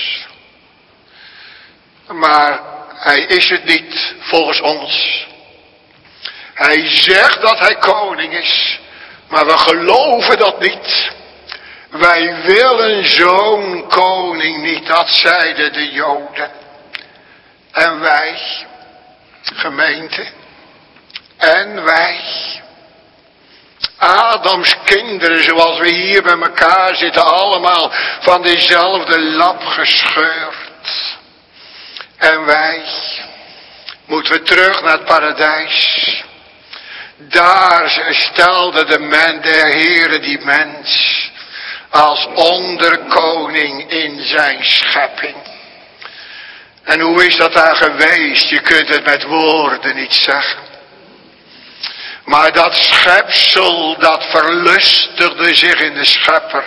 Maar hij is het niet volgens ons. Hij zegt dat hij koning is. Maar we geloven dat niet. Wij willen zo'n koning niet. Dat zeiden de Joden. En wij, gemeente. En wij. Adams kinderen zoals we hier bij elkaar zitten. Allemaal van dezelfde lap gescheurd. En wij. Moeten we terug naar het paradijs. Daar stelde de Heere die mens als onderkoning in zijn schepping. En hoe is dat daar geweest? Je kunt het met woorden niet zeggen. Maar dat schepsel, dat verlustigde zich in de schepper.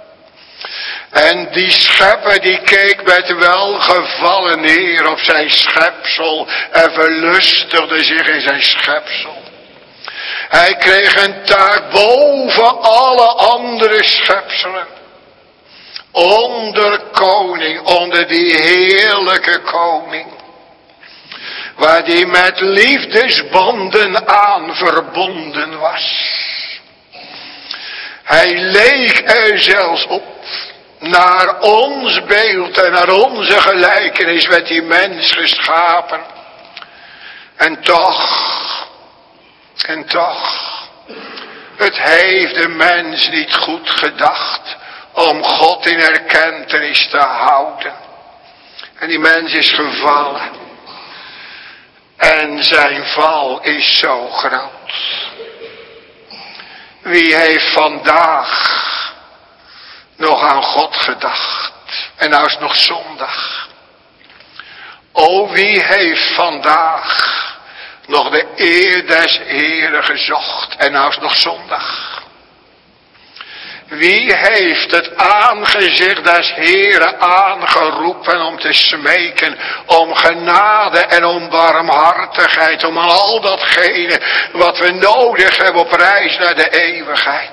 En die schepper die keek met welgevallen neer op zijn schepsel en verlustigde zich in zijn schepsel. Hij kreeg een taak boven alle andere schepselen. Onderkoning, onder die heerlijke koning. Waar die met liefdesbanden aan verbonden was. Hij leek er zelfs op. Naar ons beeld en naar onze gelijkenis werd die mens geschapen. En toch, het heeft de mens niet goed gedacht om God in erkentenis te houden. En die mens is gevallen. En zijn val is zo groot. Wie heeft vandaag nog aan God gedacht? En nou is het nog zondag. O, wie heeft vandaag nog de eer des Heren gezocht? En nou is het nog zondag. Wie heeft het aangezicht des Heren aangeroepen om te smeken om genade en om barmhartigheid, om al datgene wat we nodig hebben op reis naar de eeuwigheid?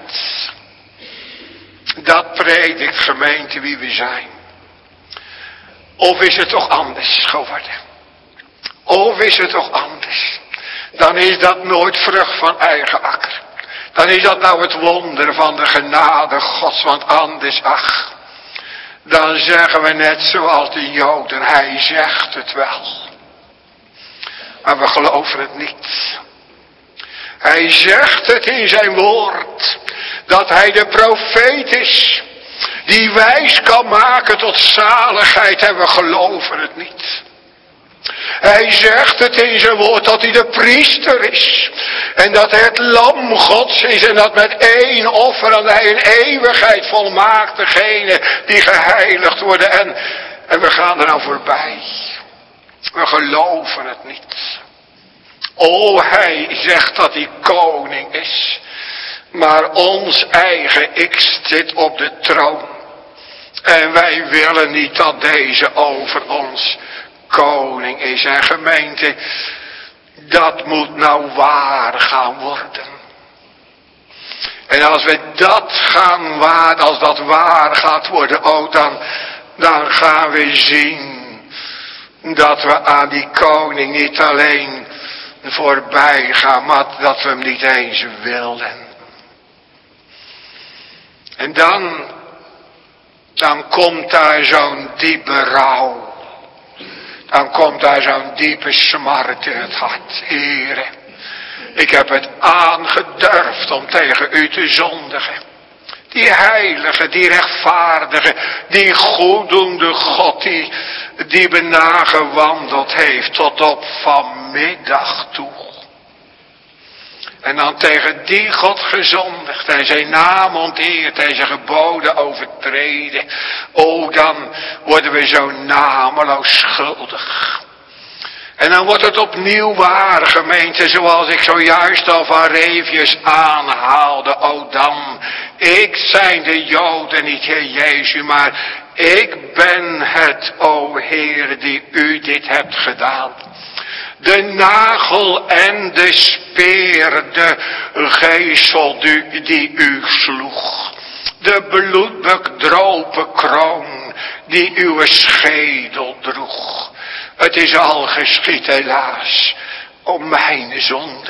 Dat predikt, gemeente, wie we zijn. Of is het toch anders geworden? Of is het toch anders? Dan is dat nooit vrucht van eigen akker. Dan is dat nou het wonder van de genade Gods. Want anders, ach, dan zeggen we net zoals de Joden. Hij zegt het wel. Maar we geloven het niet. Hij zegt het in zijn woord. Dat hij de profeet is. Die wijs kan maken tot zaligheid. En we geloven het niet. Hij zegt het in zijn woord dat hij de priester is. En dat hij het lam Gods is. En dat met één offer en hij in eeuwigheid volmaakt degene die geheiligd worden. En we gaan er nou voorbij. We geloven het niet. O, hij zegt dat hij koning is. Maar ons eigen ik zit op de troon. En wij willen niet dat deze over ons koning is. En gemeente, dat moet nou waar gaan worden. En als we dat als dat waar gaat worden, oh, dan gaan we zien dat we aan die koning niet alleen voorbij gaan, maar dat we hem niet eens wilden. En dan komt daar zo'n diepe rouw. Dan komt daar zo'n diepe smart in het hart. Heere, ik heb het aangedurfd om tegen u te zondigen. Die heilige, die rechtvaardige, die goeddoende God, die benagewandeld heeft tot op vanmiddag toe. En dan tegen die God gezondigd en zijn naam onteerd en zijn geboden overtreden. O, dan worden we zo nameloos schuldig. En dan wordt het opnieuw waar, gemeente, zoals ik zojuist al van Revius aanhaalde. O dan, ik zijn de Joden niet, Heer Jezus, maar ik ben het, o Heer, die u dit hebt gedaan. De nagel en de speer, de geesel die u sloeg. De bloedbedropen kroon die uw schedel droeg. Het is al geschied helaas om mijn zonde.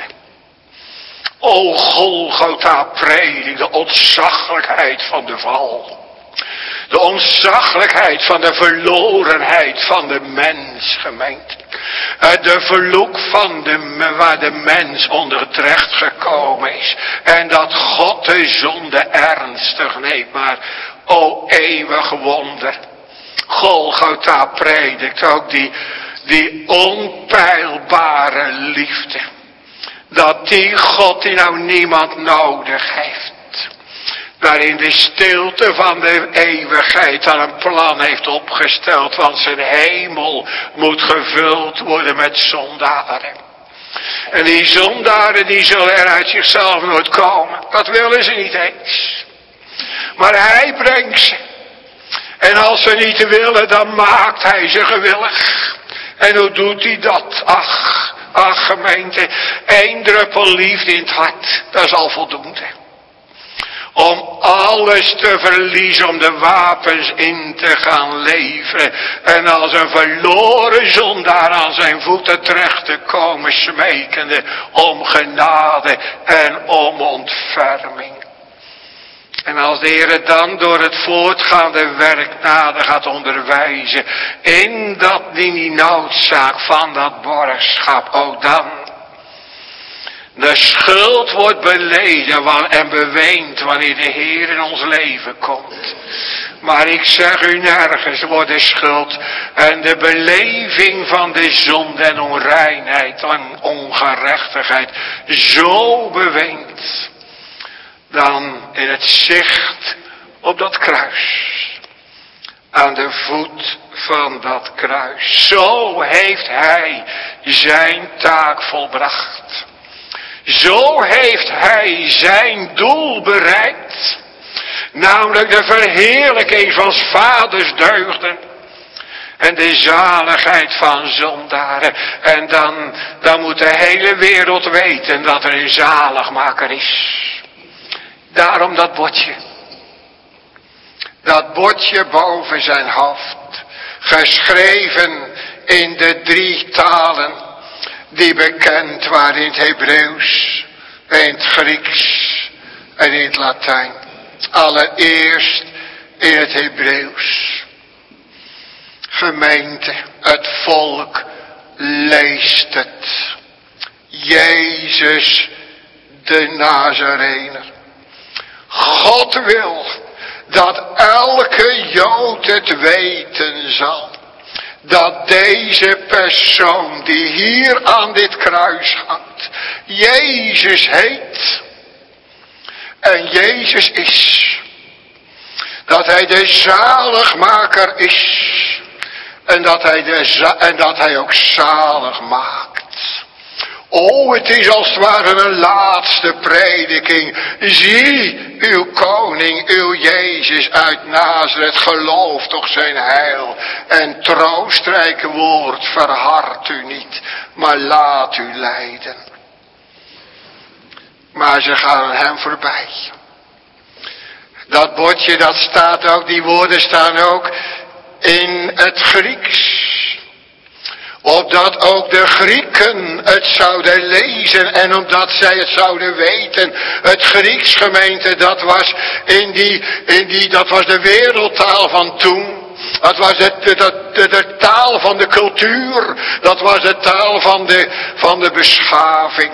O Golgotha predik, de ontzaglijkheid van de val. De ontzaglijkheid van de verlorenheid van de mens, gemeente. De vloek van waar de mens onder terecht gekomen is. En dat God de zonde ernstig neemt. Maar o eeuwig wonder. Golgotha predikt ook die onpeilbare liefde. Dat die God die nou niemand nodig heeft. Daar in de stilte van de eeuwigheid al een plan heeft opgesteld. Want zijn hemel moet gevuld worden met zondaren. En die zondaren die zullen er uit zichzelf nooit komen. Dat willen ze niet eens. Maar hij brengt ze. En als ze niet willen, dan maakt hij ze gewillig. En hoe doet hij dat? Ach gemeente, 1 druppel liefde in het hart, dat is al voldoende. Om alles te verliezen, om de wapens in te gaan leveren. En als een verloren zondaar aan zijn voeten terecht te komen, smekende om genade en om ontferming. En als de Heer dan door het voortgaande werk nader gaat onderwijzen. In die noodzaak van dat borgschap. Ook dan. De schuld wordt beleden en beweend wanneer de Heer in ons leven komt. Maar ik zeg u, nergens wordt de schuld en de beleving van de zonde en onreinheid en ongerechtigheid zo beweend. Dan in het zicht op dat kruis. Aan de voet van dat kruis. Zo heeft hij zijn taak volbracht. Zo heeft hij zijn doel bereikt. Namelijk de verheerlijking van 's vaders deugden. En de zaligheid van zondaren. En dan moet de hele wereld weten dat er een zaligmaker is. Daarom dat bordje. Dat bordje boven zijn hoofd. Geschreven in de 3 talen. Die bekend waren in het Hebreeuws. In het Grieks. En in het Latijn. Allereerst in het Hebreeuws. Gemeente. Het volk leest het. Jezus de Nazarener. God wil dat elke Jood het weten zal. Dat deze persoon die hier aan dit kruis hangt, Jezus heet. En Jezus is. Dat hij de zaligmaker is. En dat hij ook zalig maakt. O, het is als het ware een laatste prediking. Zie, uw koning, uw Jezus uit Nazareth, geloof toch zijn heil. En troostrijke woord, verhard u niet, maar laat u leiden. Maar ze gaan aan hem voorbij. Dat bordje, dat staat ook, die woorden staan ook in het Grieks. Opdat ook de Grieken het zouden lezen en omdat zij het zouden weten. Het Grieks, gemeente, dat was dat was de wereldtaal van toen. Dat was de taal van de cultuur. Dat was de taal van de beschaving.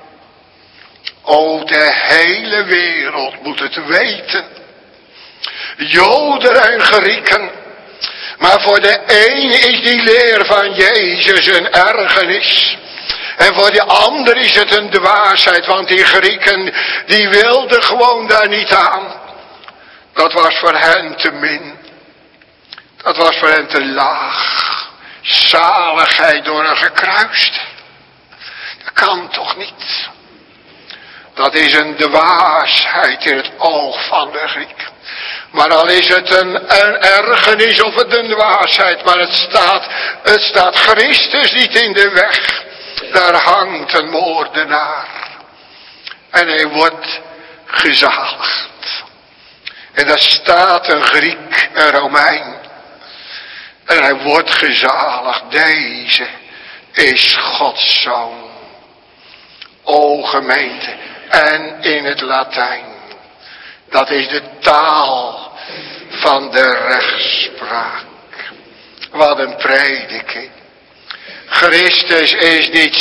O, de hele wereld moet het weten. Joden en Grieken. Maar voor de ene is die leer van Jezus een ergernis. En voor de ander is het een dwaasheid. Want die Grieken, die wilden gewoon daar niet aan. Dat was voor hen te min. Dat was voor hen te laag. Zaligheid door een gekruiste. Dat kan toch niet? Dat is een dwaasheid in het oog van de Griek. Maar al is het een ergernis of het een dwaasheid. Maar het staat Christus niet in de weg. Daar hangt een moordenaar. En hij wordt gezaligd. En daar staat een Griek, een Romein. En hij wordt gezaligd. Deze is Gods Zoon. O gemeente. En in het Latijn. Dat is de taal van de rechtspraak. Wat een prediking. Christus is niet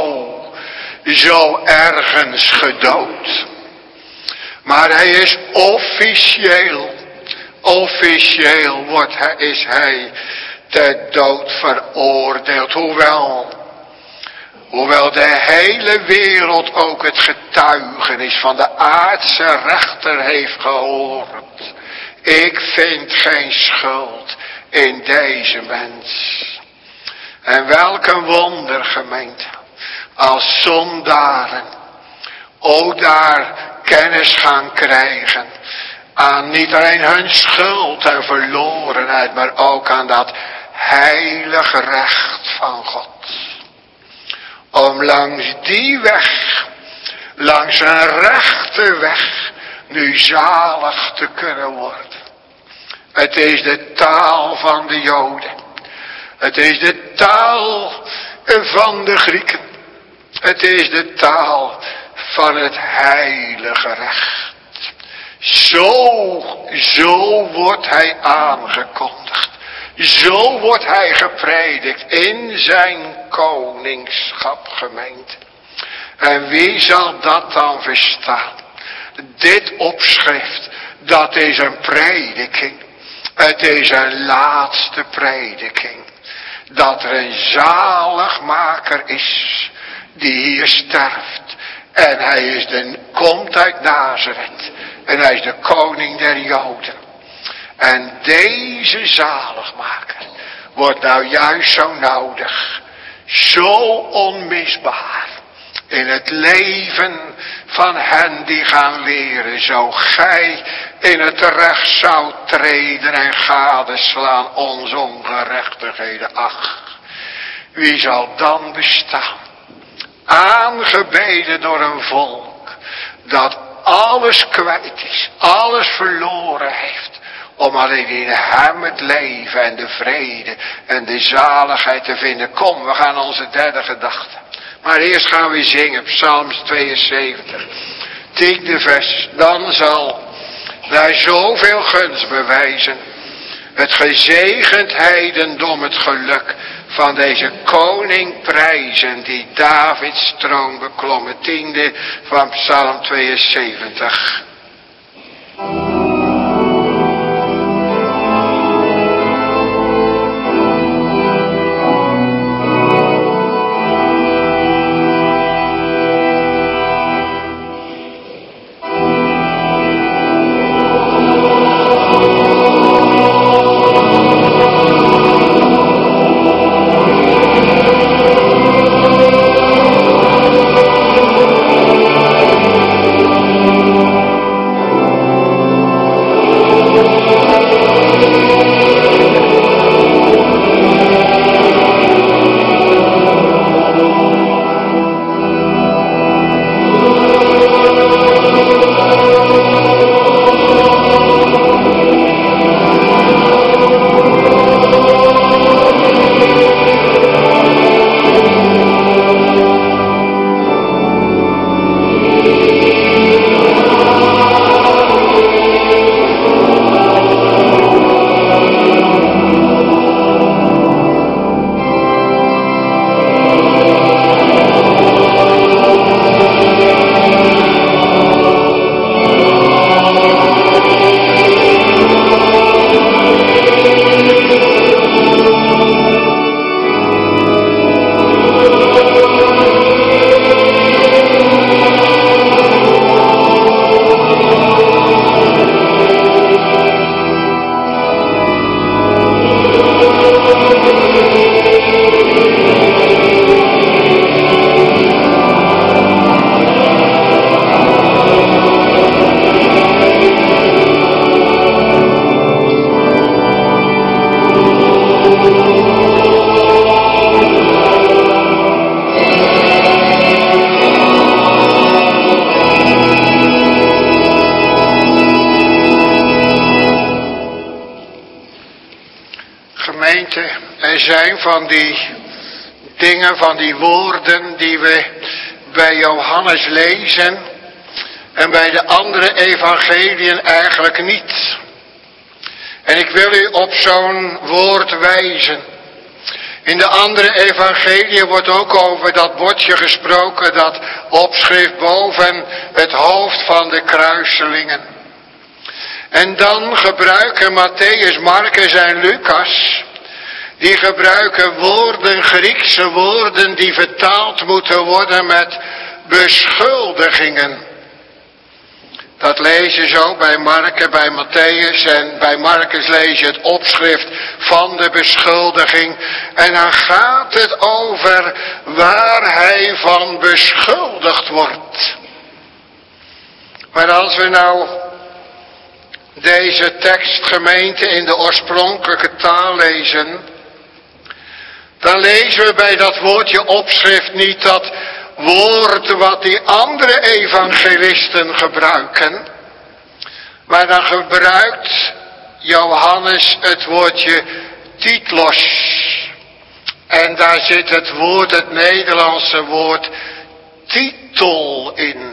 zo ergens gedood. Maar hij is officieel is hij ter dood veroordeeld. Hoewel de hele wereld ook het getuigenis van de aardse rechter heeft gehoord. Ik vind geen schuld in deze mens. En welk een wonder, gemeente. Als zondaren ook daar kennis gaan krijgen. Aan niet alleen hun schuld en verlorenheid, maar ook aan dat heilige recht van God. Om langs die weg, langs een rechte weg, nu zalig te kunnen worden. Het is de taal van de Joden. Het is de taal van de Grieken. Het is de taal van het heilige recht. Zo wordt hij aangekondigd. Zo wordt hij gepredikt in zijn koningschap, gemeente. En wie zal dat dan verstaan? Dit opschrift, dat is een prediking. Het is een laatste prediking. Dat er een zaligmaker is die hier sterft. En hij komt uit Nazareth. En hij is de koning der Joden. En deze zaligmaker wordt nou juist zo nodig. Zo onmisbaar. In het leven van hen die gaan leren. Zo gij in het recht zou treden en gadeslaan onze ongerechtigheden. Ach, wie zal dan bestaan? Aangebeden door een volk dat alles kwijt is. Alles verloren heeft. Om alleen in hem het leven en de vrede en de zaligheid te vinden. Kom, we gaan onze derde gedachte. Maar eerst gaan we zingen, Psalms 72. 10e vers. Dan zal daar zoveel gunst bewijzen. Het gezegend heidendom, het geluk van deze koning prijzen. Die Davids troon beklommen. 10e van Psalm 72. er zijn van die dingen, van die woorden die we bij Johannes lezen en bij de andere evangeliën eigenlijk niet. En ik wil u op zo'n woord wijzen. In de andere evangeliën wordt ook over dat bordje gesproken, dat opschrift boven het hoofd van de kruiselingen. En dan gebruiken Matthäus, Marcus en Lucas, die gebruiken woorden, Griekse woorden, die vertaald moeten worden met beschuldigingen. Dat lees je zo bij Marcus, bij Matthäus, en bij Marcus lees je het opschrift van de beschuldiging. En dan gaat het over waar hij van beschuldigd wordt. Maar als we nou deze tekst, gemeente, in de oorspronkelijke taal lezen, dan lezen we bij dat woordje opschrift niet dat woord wat die andere evangelisten gebruiken, maar dan gebruikt Johannes het woordje titlos. En daar zit het woord, het Nederlandse woord titel in.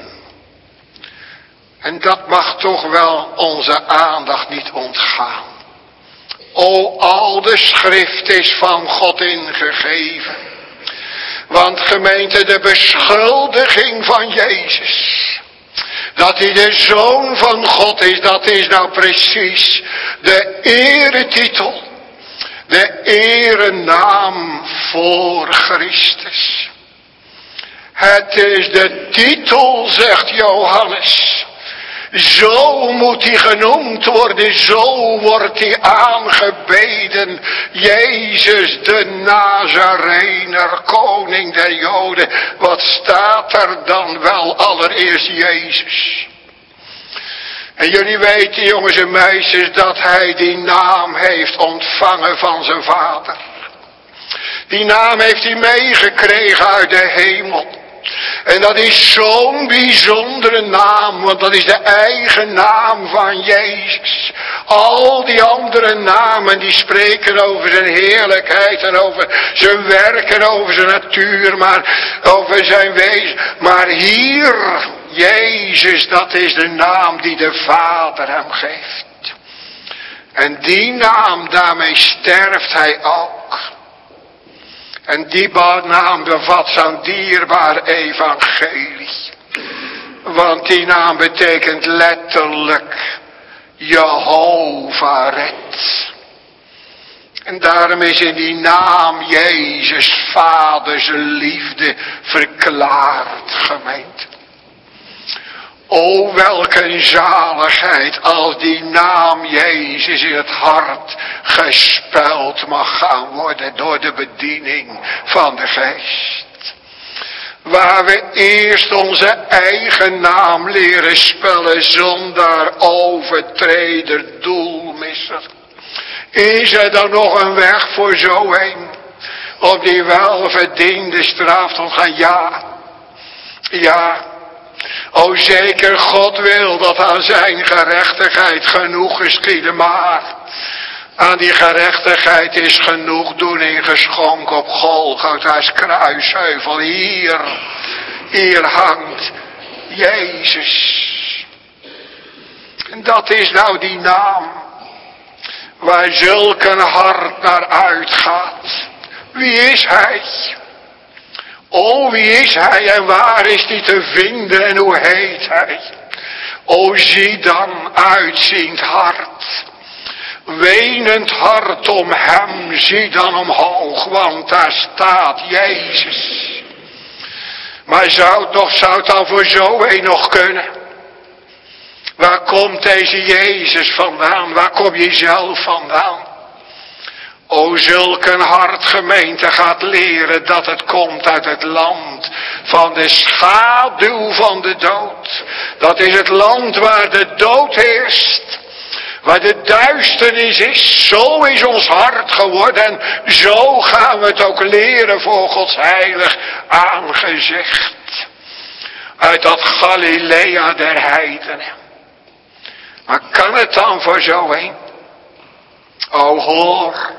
En dat mag toch wel onze aandacht niet ontgaan. O, al de schrift is van God ingegeven. Want gemeente, de beschuldiging van Jezus, dat hij de Zoon van God is, dat is nou precies de eretitel, de erenaam voor Christus. Het is de titel, zegt Johannes. Zo moet hij genoemd worden, zo wordt hij aangebeden. Jezus de Nazarener, koning der Joden. Wat staat er dan wel allereerst Jezus? En jullie weten, jongens en meisjes, dat hij die naam heeft ontvangen van zijn vader. Die naam heeft hij meegekregen uit de hemel. En dat is zo'n bijzondere naam, want dat is de eigen naam van Jezus. Al die andere namen die spreken over zijn heerlijkheid en over zijn werk en over zijn natuur, maar over zijn wezen. Maar hier, Jezus, dat is de naam die de Vader hem geeft. En die naam, daarmee sterft hij ook. En die naam bevat zo'n dierbaar evangelie. Want die naam betekent letterlijk Jehovah redt. En daarom is in die naam Jezus Vaders liefde verklaard, gemeente. O, welke een zaligheid als die naam Jezus in het hart gespeld mag gaan worden door de bediening van de Geest. Waar we eerst onze eigen naam leren spellen, zondaar, overtreder, doelmisser. Is er dan nog een weg voor zo een? Op die welverdiende straf te gaan? Ja. Ja. O, zeker, God wil dat aan zijn gerechtigheid genoeg geschieden, maar aan die gerechtigheid is genoegdoening geschonken op Golgotha's kruisheuvel. Hier hangt Jezus. En dat is nou die naam waar zulk een hart naar uitgaat. Wie is hij? O, wie is hij en waar is hij te vinden en hoe heet hij? O, zie dan uitziend hart, wenend hart om hem, zie dan omhoog, want daar staat Jezus. Maar zou het dan voor zo een nog kunnen? Waar komt deze Jezus vandaan? Waar kom je zelf vandaan? O, zulk een hart, gemeente, gaat leren dat het komt uit het land van de schaduw van de dood. Dat is het land waar de dood heerst, waar de duisternis is. Zo is ons hart geworden en zo gaan we het ook leren voor Gods heilig aangezicht. Uit dat Galilea der heidenen. Maar kan het dan voor zo een? O, hoor.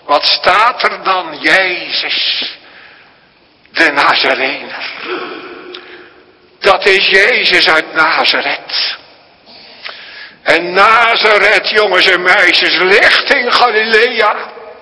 Wat staat er dan? Jezus, de Nazarener. Dat is Jezus uit Nazareth. En Nazareth, jongens en meisjes, ligt in Galilea.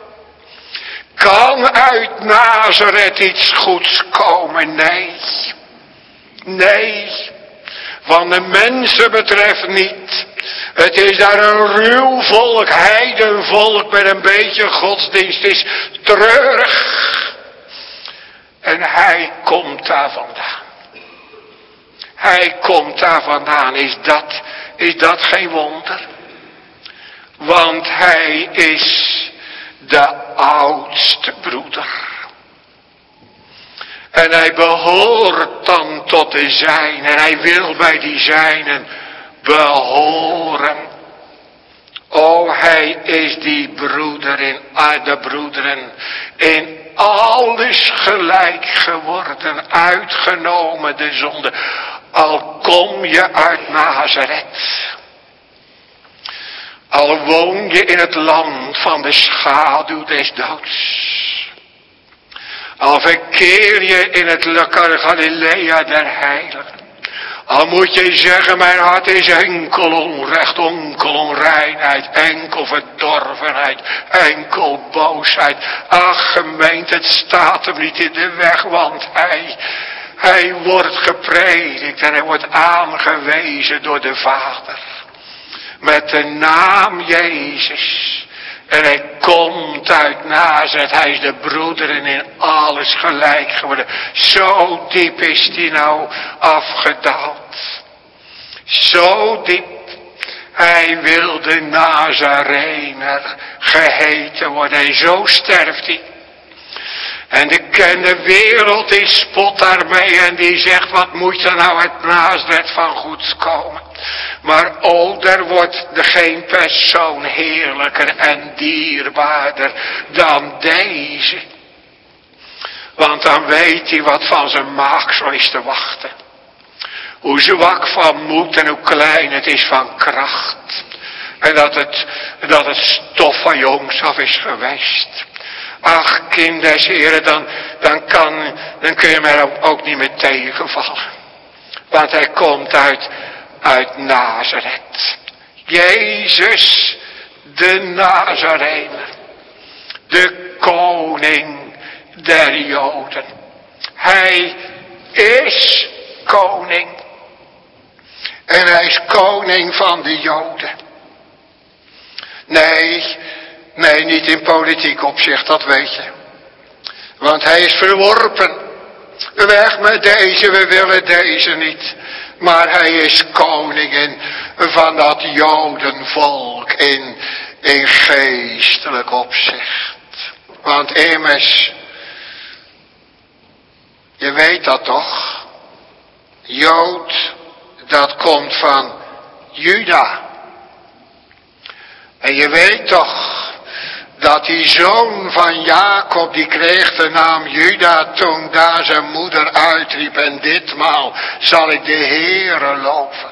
Kan uit Nazareth iets goeds komen? Nee. Nee. Wat de mensen betreft niet. Het is daar een ruw volk, heidenvolk met een beetje godsdienst. Het is treurig. En hij komt daar vandaan. Hij komt daar vandaan. Is dat geen wonder? Want hij is de oudste broeder. En hij behoort dan tot de zijnen. En hij wil bij die zijnen behoren. O, hij is die broeder de broederen in alles gelijk geworden, uitgenomen de zonde. Al kom je uit Nazareth. Al woon je in het land van de schaduw des doods. Al verkeer je in het Galilea der heiligen. Al moet je zeggen, mijn hart is enkel onrecht, enkel onreinheid, enkel verdorvenheid, enkel boosheid. Ach gemeente, het staat hem niet in de weg, want hij wordt gepredikt en hij wordt aangewezen door de Vader. Met de naam Jezus. En hij komt uit Nazareth. Hij is de broeder en in alles gelijk geworden. Zo diep is hij nou afgedaald. Zo diep. Hij wil de Nazarener geheten worden. En zo sterft hij. En de wereld die spot daarmee en die zegt, wat moet er nou uit Nazareth van goeds komen? Maar daar wordt geen persoon heerlijker en dierbaarder dan deze. Want dan weet hij wat van zijn maaksel is te wachten. Hoe zwak van moed en hoe klein het is van kracht. En dat het stof van jongs af is geweest. Ach, kind des Heren, dan kun je mij ook niet meer tegenvallen. Want hij komt uit Nazareth. Jezus, de Nazarener. De koning der Joden. Hij is koning. En hij is koning van de Joden. Nee, niet in politiek opzicht, dat weet je. Want hij is verworpen. Weg met deze, we willen deze niet. Maar hij is koning van dat Jodenvolk in geestelijk opzicht. Want immers, je weet dat toch? Jood, dat komt van Juda. En je weet toch dat die zoon van Jacob, die kreeg de naam Juda toen daar zijn moeder uitriep. En ditmaal zal ik de Heere loven.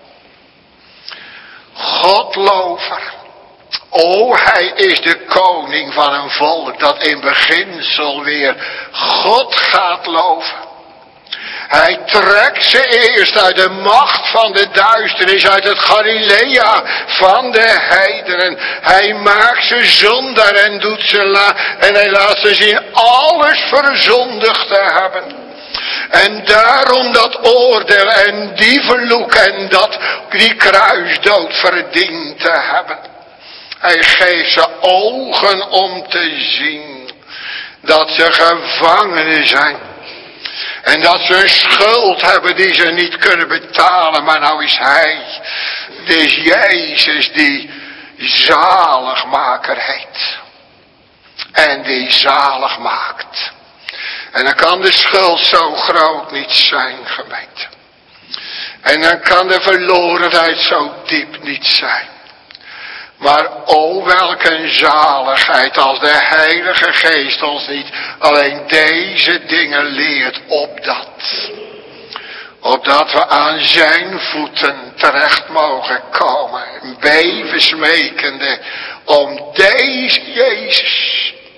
God loven. O, hij is de koning van een volk dat in beginsel weer God gaat loven. Hij trekt ze eerst uit de macht van de duisternis, uit het Galilea van de heidenen. Hij maakt ze zondaar en doet ze en hij laat ze zien alles verzondigd te hebben. En daarom dat oordeel en die vloek en die kruisdood verdiend te hebben. Hij geeft ze ogen om te zien dat ze gevangenen zijn. En dat ze een schuld hebben die ze niet kunnen betalen. Maar nou is hij. Dit is Jezus die zaligmaker heet. En die zalig maakt. En dan kan de schuld zo groot niet zijn, gemeente. En dan kan de verlorenheid zo diep niet zijn. Maar o, welk een zaligheid als de Heilige Geest ons niet alleen deze dingen leert, opdat we aan zijn voeten terecht mogen komen, beven smekende om deze Jezus,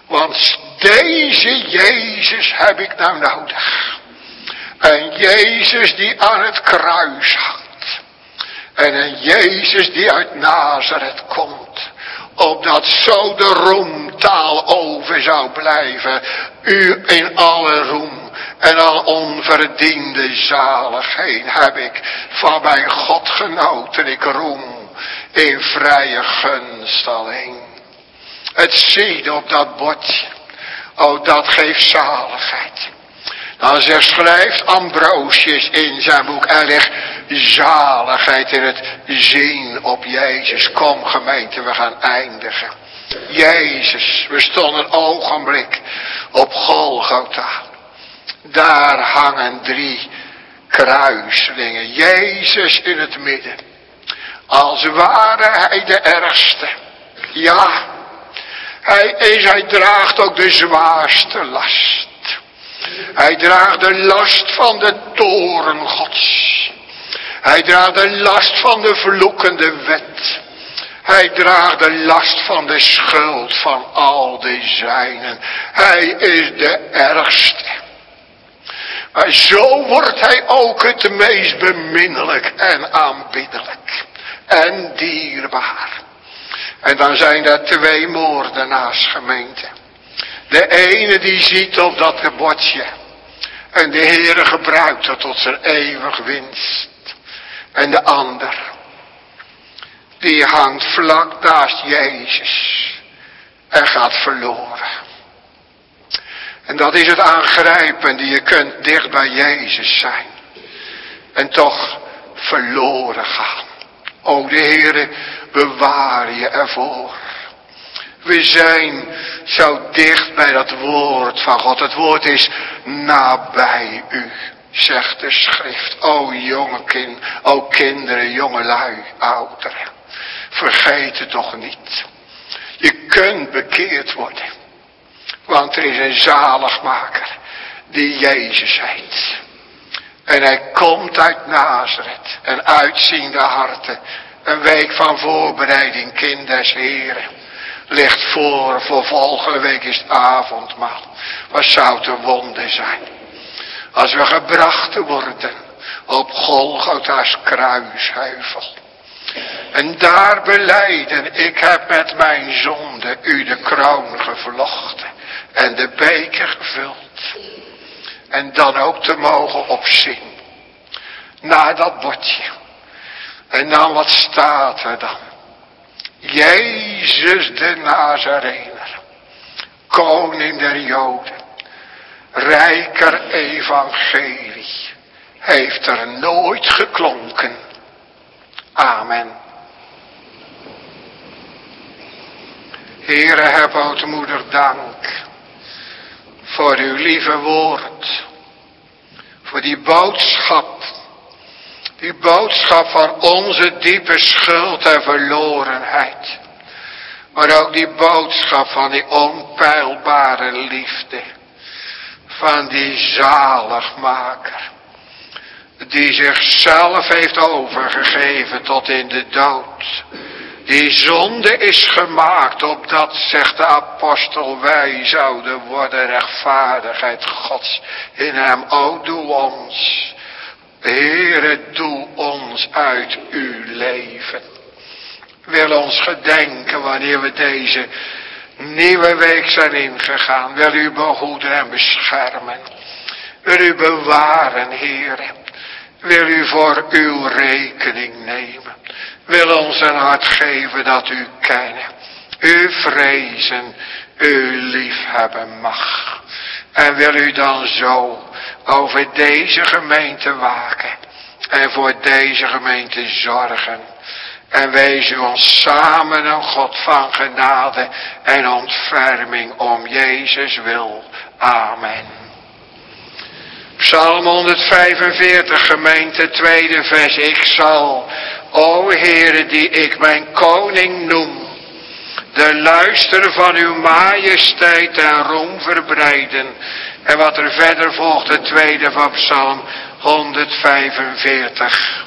Want deze Jezus heb ik nou nodig. Een Jezus die aan het kruis hangt. En een Jezus die uit Nazareth komt. Opdat zo de roemtaal over zou blijven. U in alle roem en al onverdiende zaligheid heb ik van mijn God genoten. Ik roem in vrije gunst alleen. Het ziet op dat bordje. Oh, dat geeft zaligheid. Dan schrijft Ambrosius in zijn boek, er ligt zaligheid in het zien op Jezus. Kom gemeente, we gaan eindigen. Jezus, we stonden een ogenblik op Golgotha. Daar hangen 3 kruiselingen. Jezus in het midden. Als ware hij de ergste. Ja, hij draagt ook de zwaarste last. Hij draagt de last van de toorn Gods. Hij draagt de last van de vloekende wet. Hij draagt de last van de schuld van al de zijnen. Hij is de ergste. Maar zo wordt hij ook het meest beminnelijk en aanbiddelijk. En dierbaar. En dan zijn er 2 moordenaars, gemeente. De ene die ziet op dat bordje. En de Heere gebruikt het tot zijn eeuwig winst. En de ander. Die hangt vlak naast Jezus. En gaat verloren. En dat is het aangrijpende. Je kunt dicht bij Jezus zijn. En toch verloren gaan. O de Heere, bewaar je ervoor. We zijn zo dicht bij dat woord van God. Het woord is nabij u, zegt de schrift. O jonge kind, o kinderen, jongelui, ouderen. Vergeet het toch niet. Je kunt bekeerd worden. Want er is een zaligmaker die Jezus heet. En hij komt uit Nazareth. Een uitziende harten. Een week van voorbereiding, kind des Heren. Ligt voor volgende week is het avondmaal. Wat zou te wonder zijn. Als we gebracht worden op Golgotha's kruisheuvel. En daar belijden, ik heb met mijn zonde u de kroon gevlochten. En de beker gevuld. En dan ook te mogen opzien. Naar dat bordje. En dan wat staat er dan? Jezus de Nazarener. Koning der Joden. Rijker evangelie. Heeft er nooit geklonken. Amen. Heere, heb oudmoeder dank. Voor uw lieve woord. Voor die boodschap. Die boodschap van onze diepe schuld en verlorenheid. Maar ook die boodschap van die onpeilbare liefde. Van die zaligmaker. Die zichzelf heeft overgegeven tot in de dood. Die zonde is gemaakt, opdat, zegt de apostel, wij zouden worden rechtvaardigheid Gods in hem. O doe ons, Heere, doe ons uit uw leven. Wil ons gedenken wanneer we deze nieuwe week zijn ingegaan. Wil u behoeden en beschermen. Wil u bewaren, Heere. Wil u voor uw rekening nemen. Wil ons een hart geven dat u kennen. U vrezen, u liefhebben mag. En wil u dan zo over deze gemeente waken. En voor deze gemeente zorgen. En wees u ons samen een God van genade en ontferming om Jezus wil. Amen. Psalm 145, gemeente, 2e vers. Ik zal, o Heere, die ik mijn koning noem, de luister van uw majesteit en roem verbreiden. En wat er verder volgt, de tweede van Psalm 145.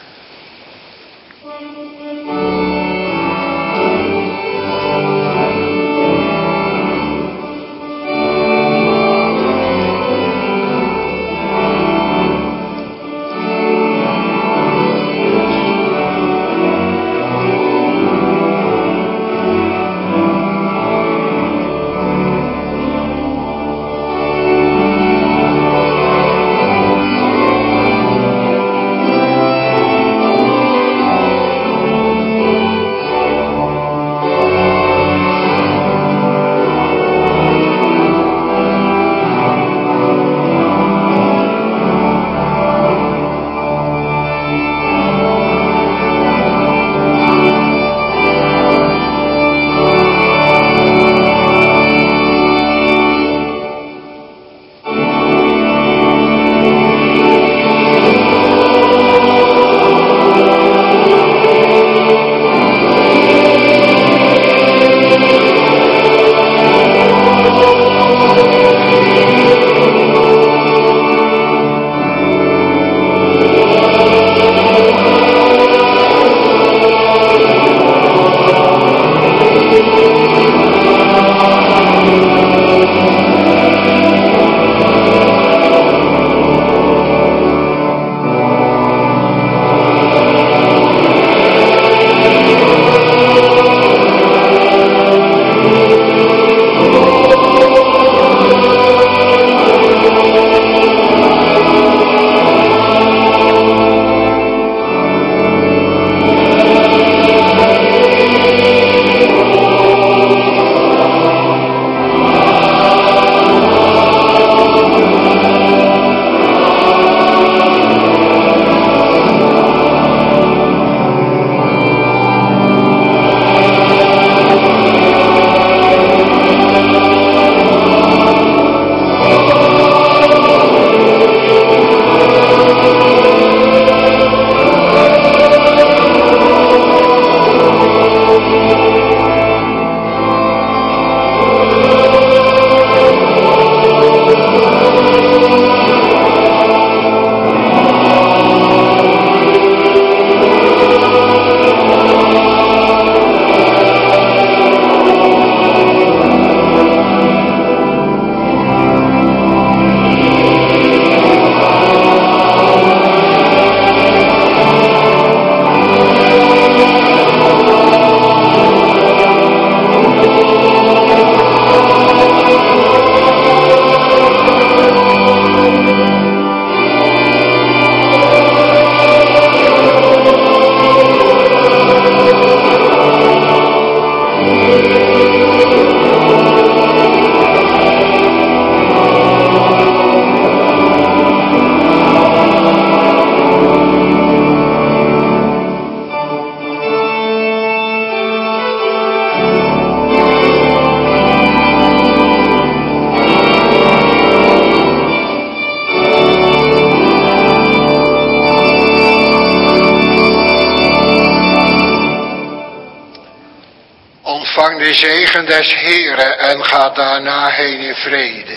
Ontvang de zegen des Heeren en ga daarna heen in vrede.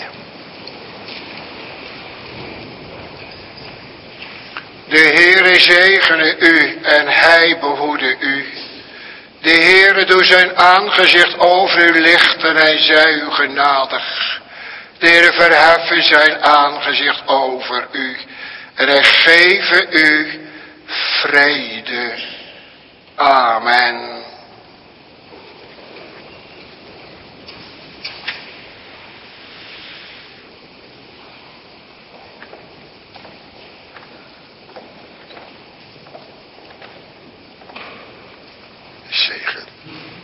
De Heere zegene u en hij behoede u. De Heere doet zijn aangezicht over u lichten en zij u genadig. De Heere verheffen zijn aangezicht over u en hij geven u vrede. Amen. Zegen.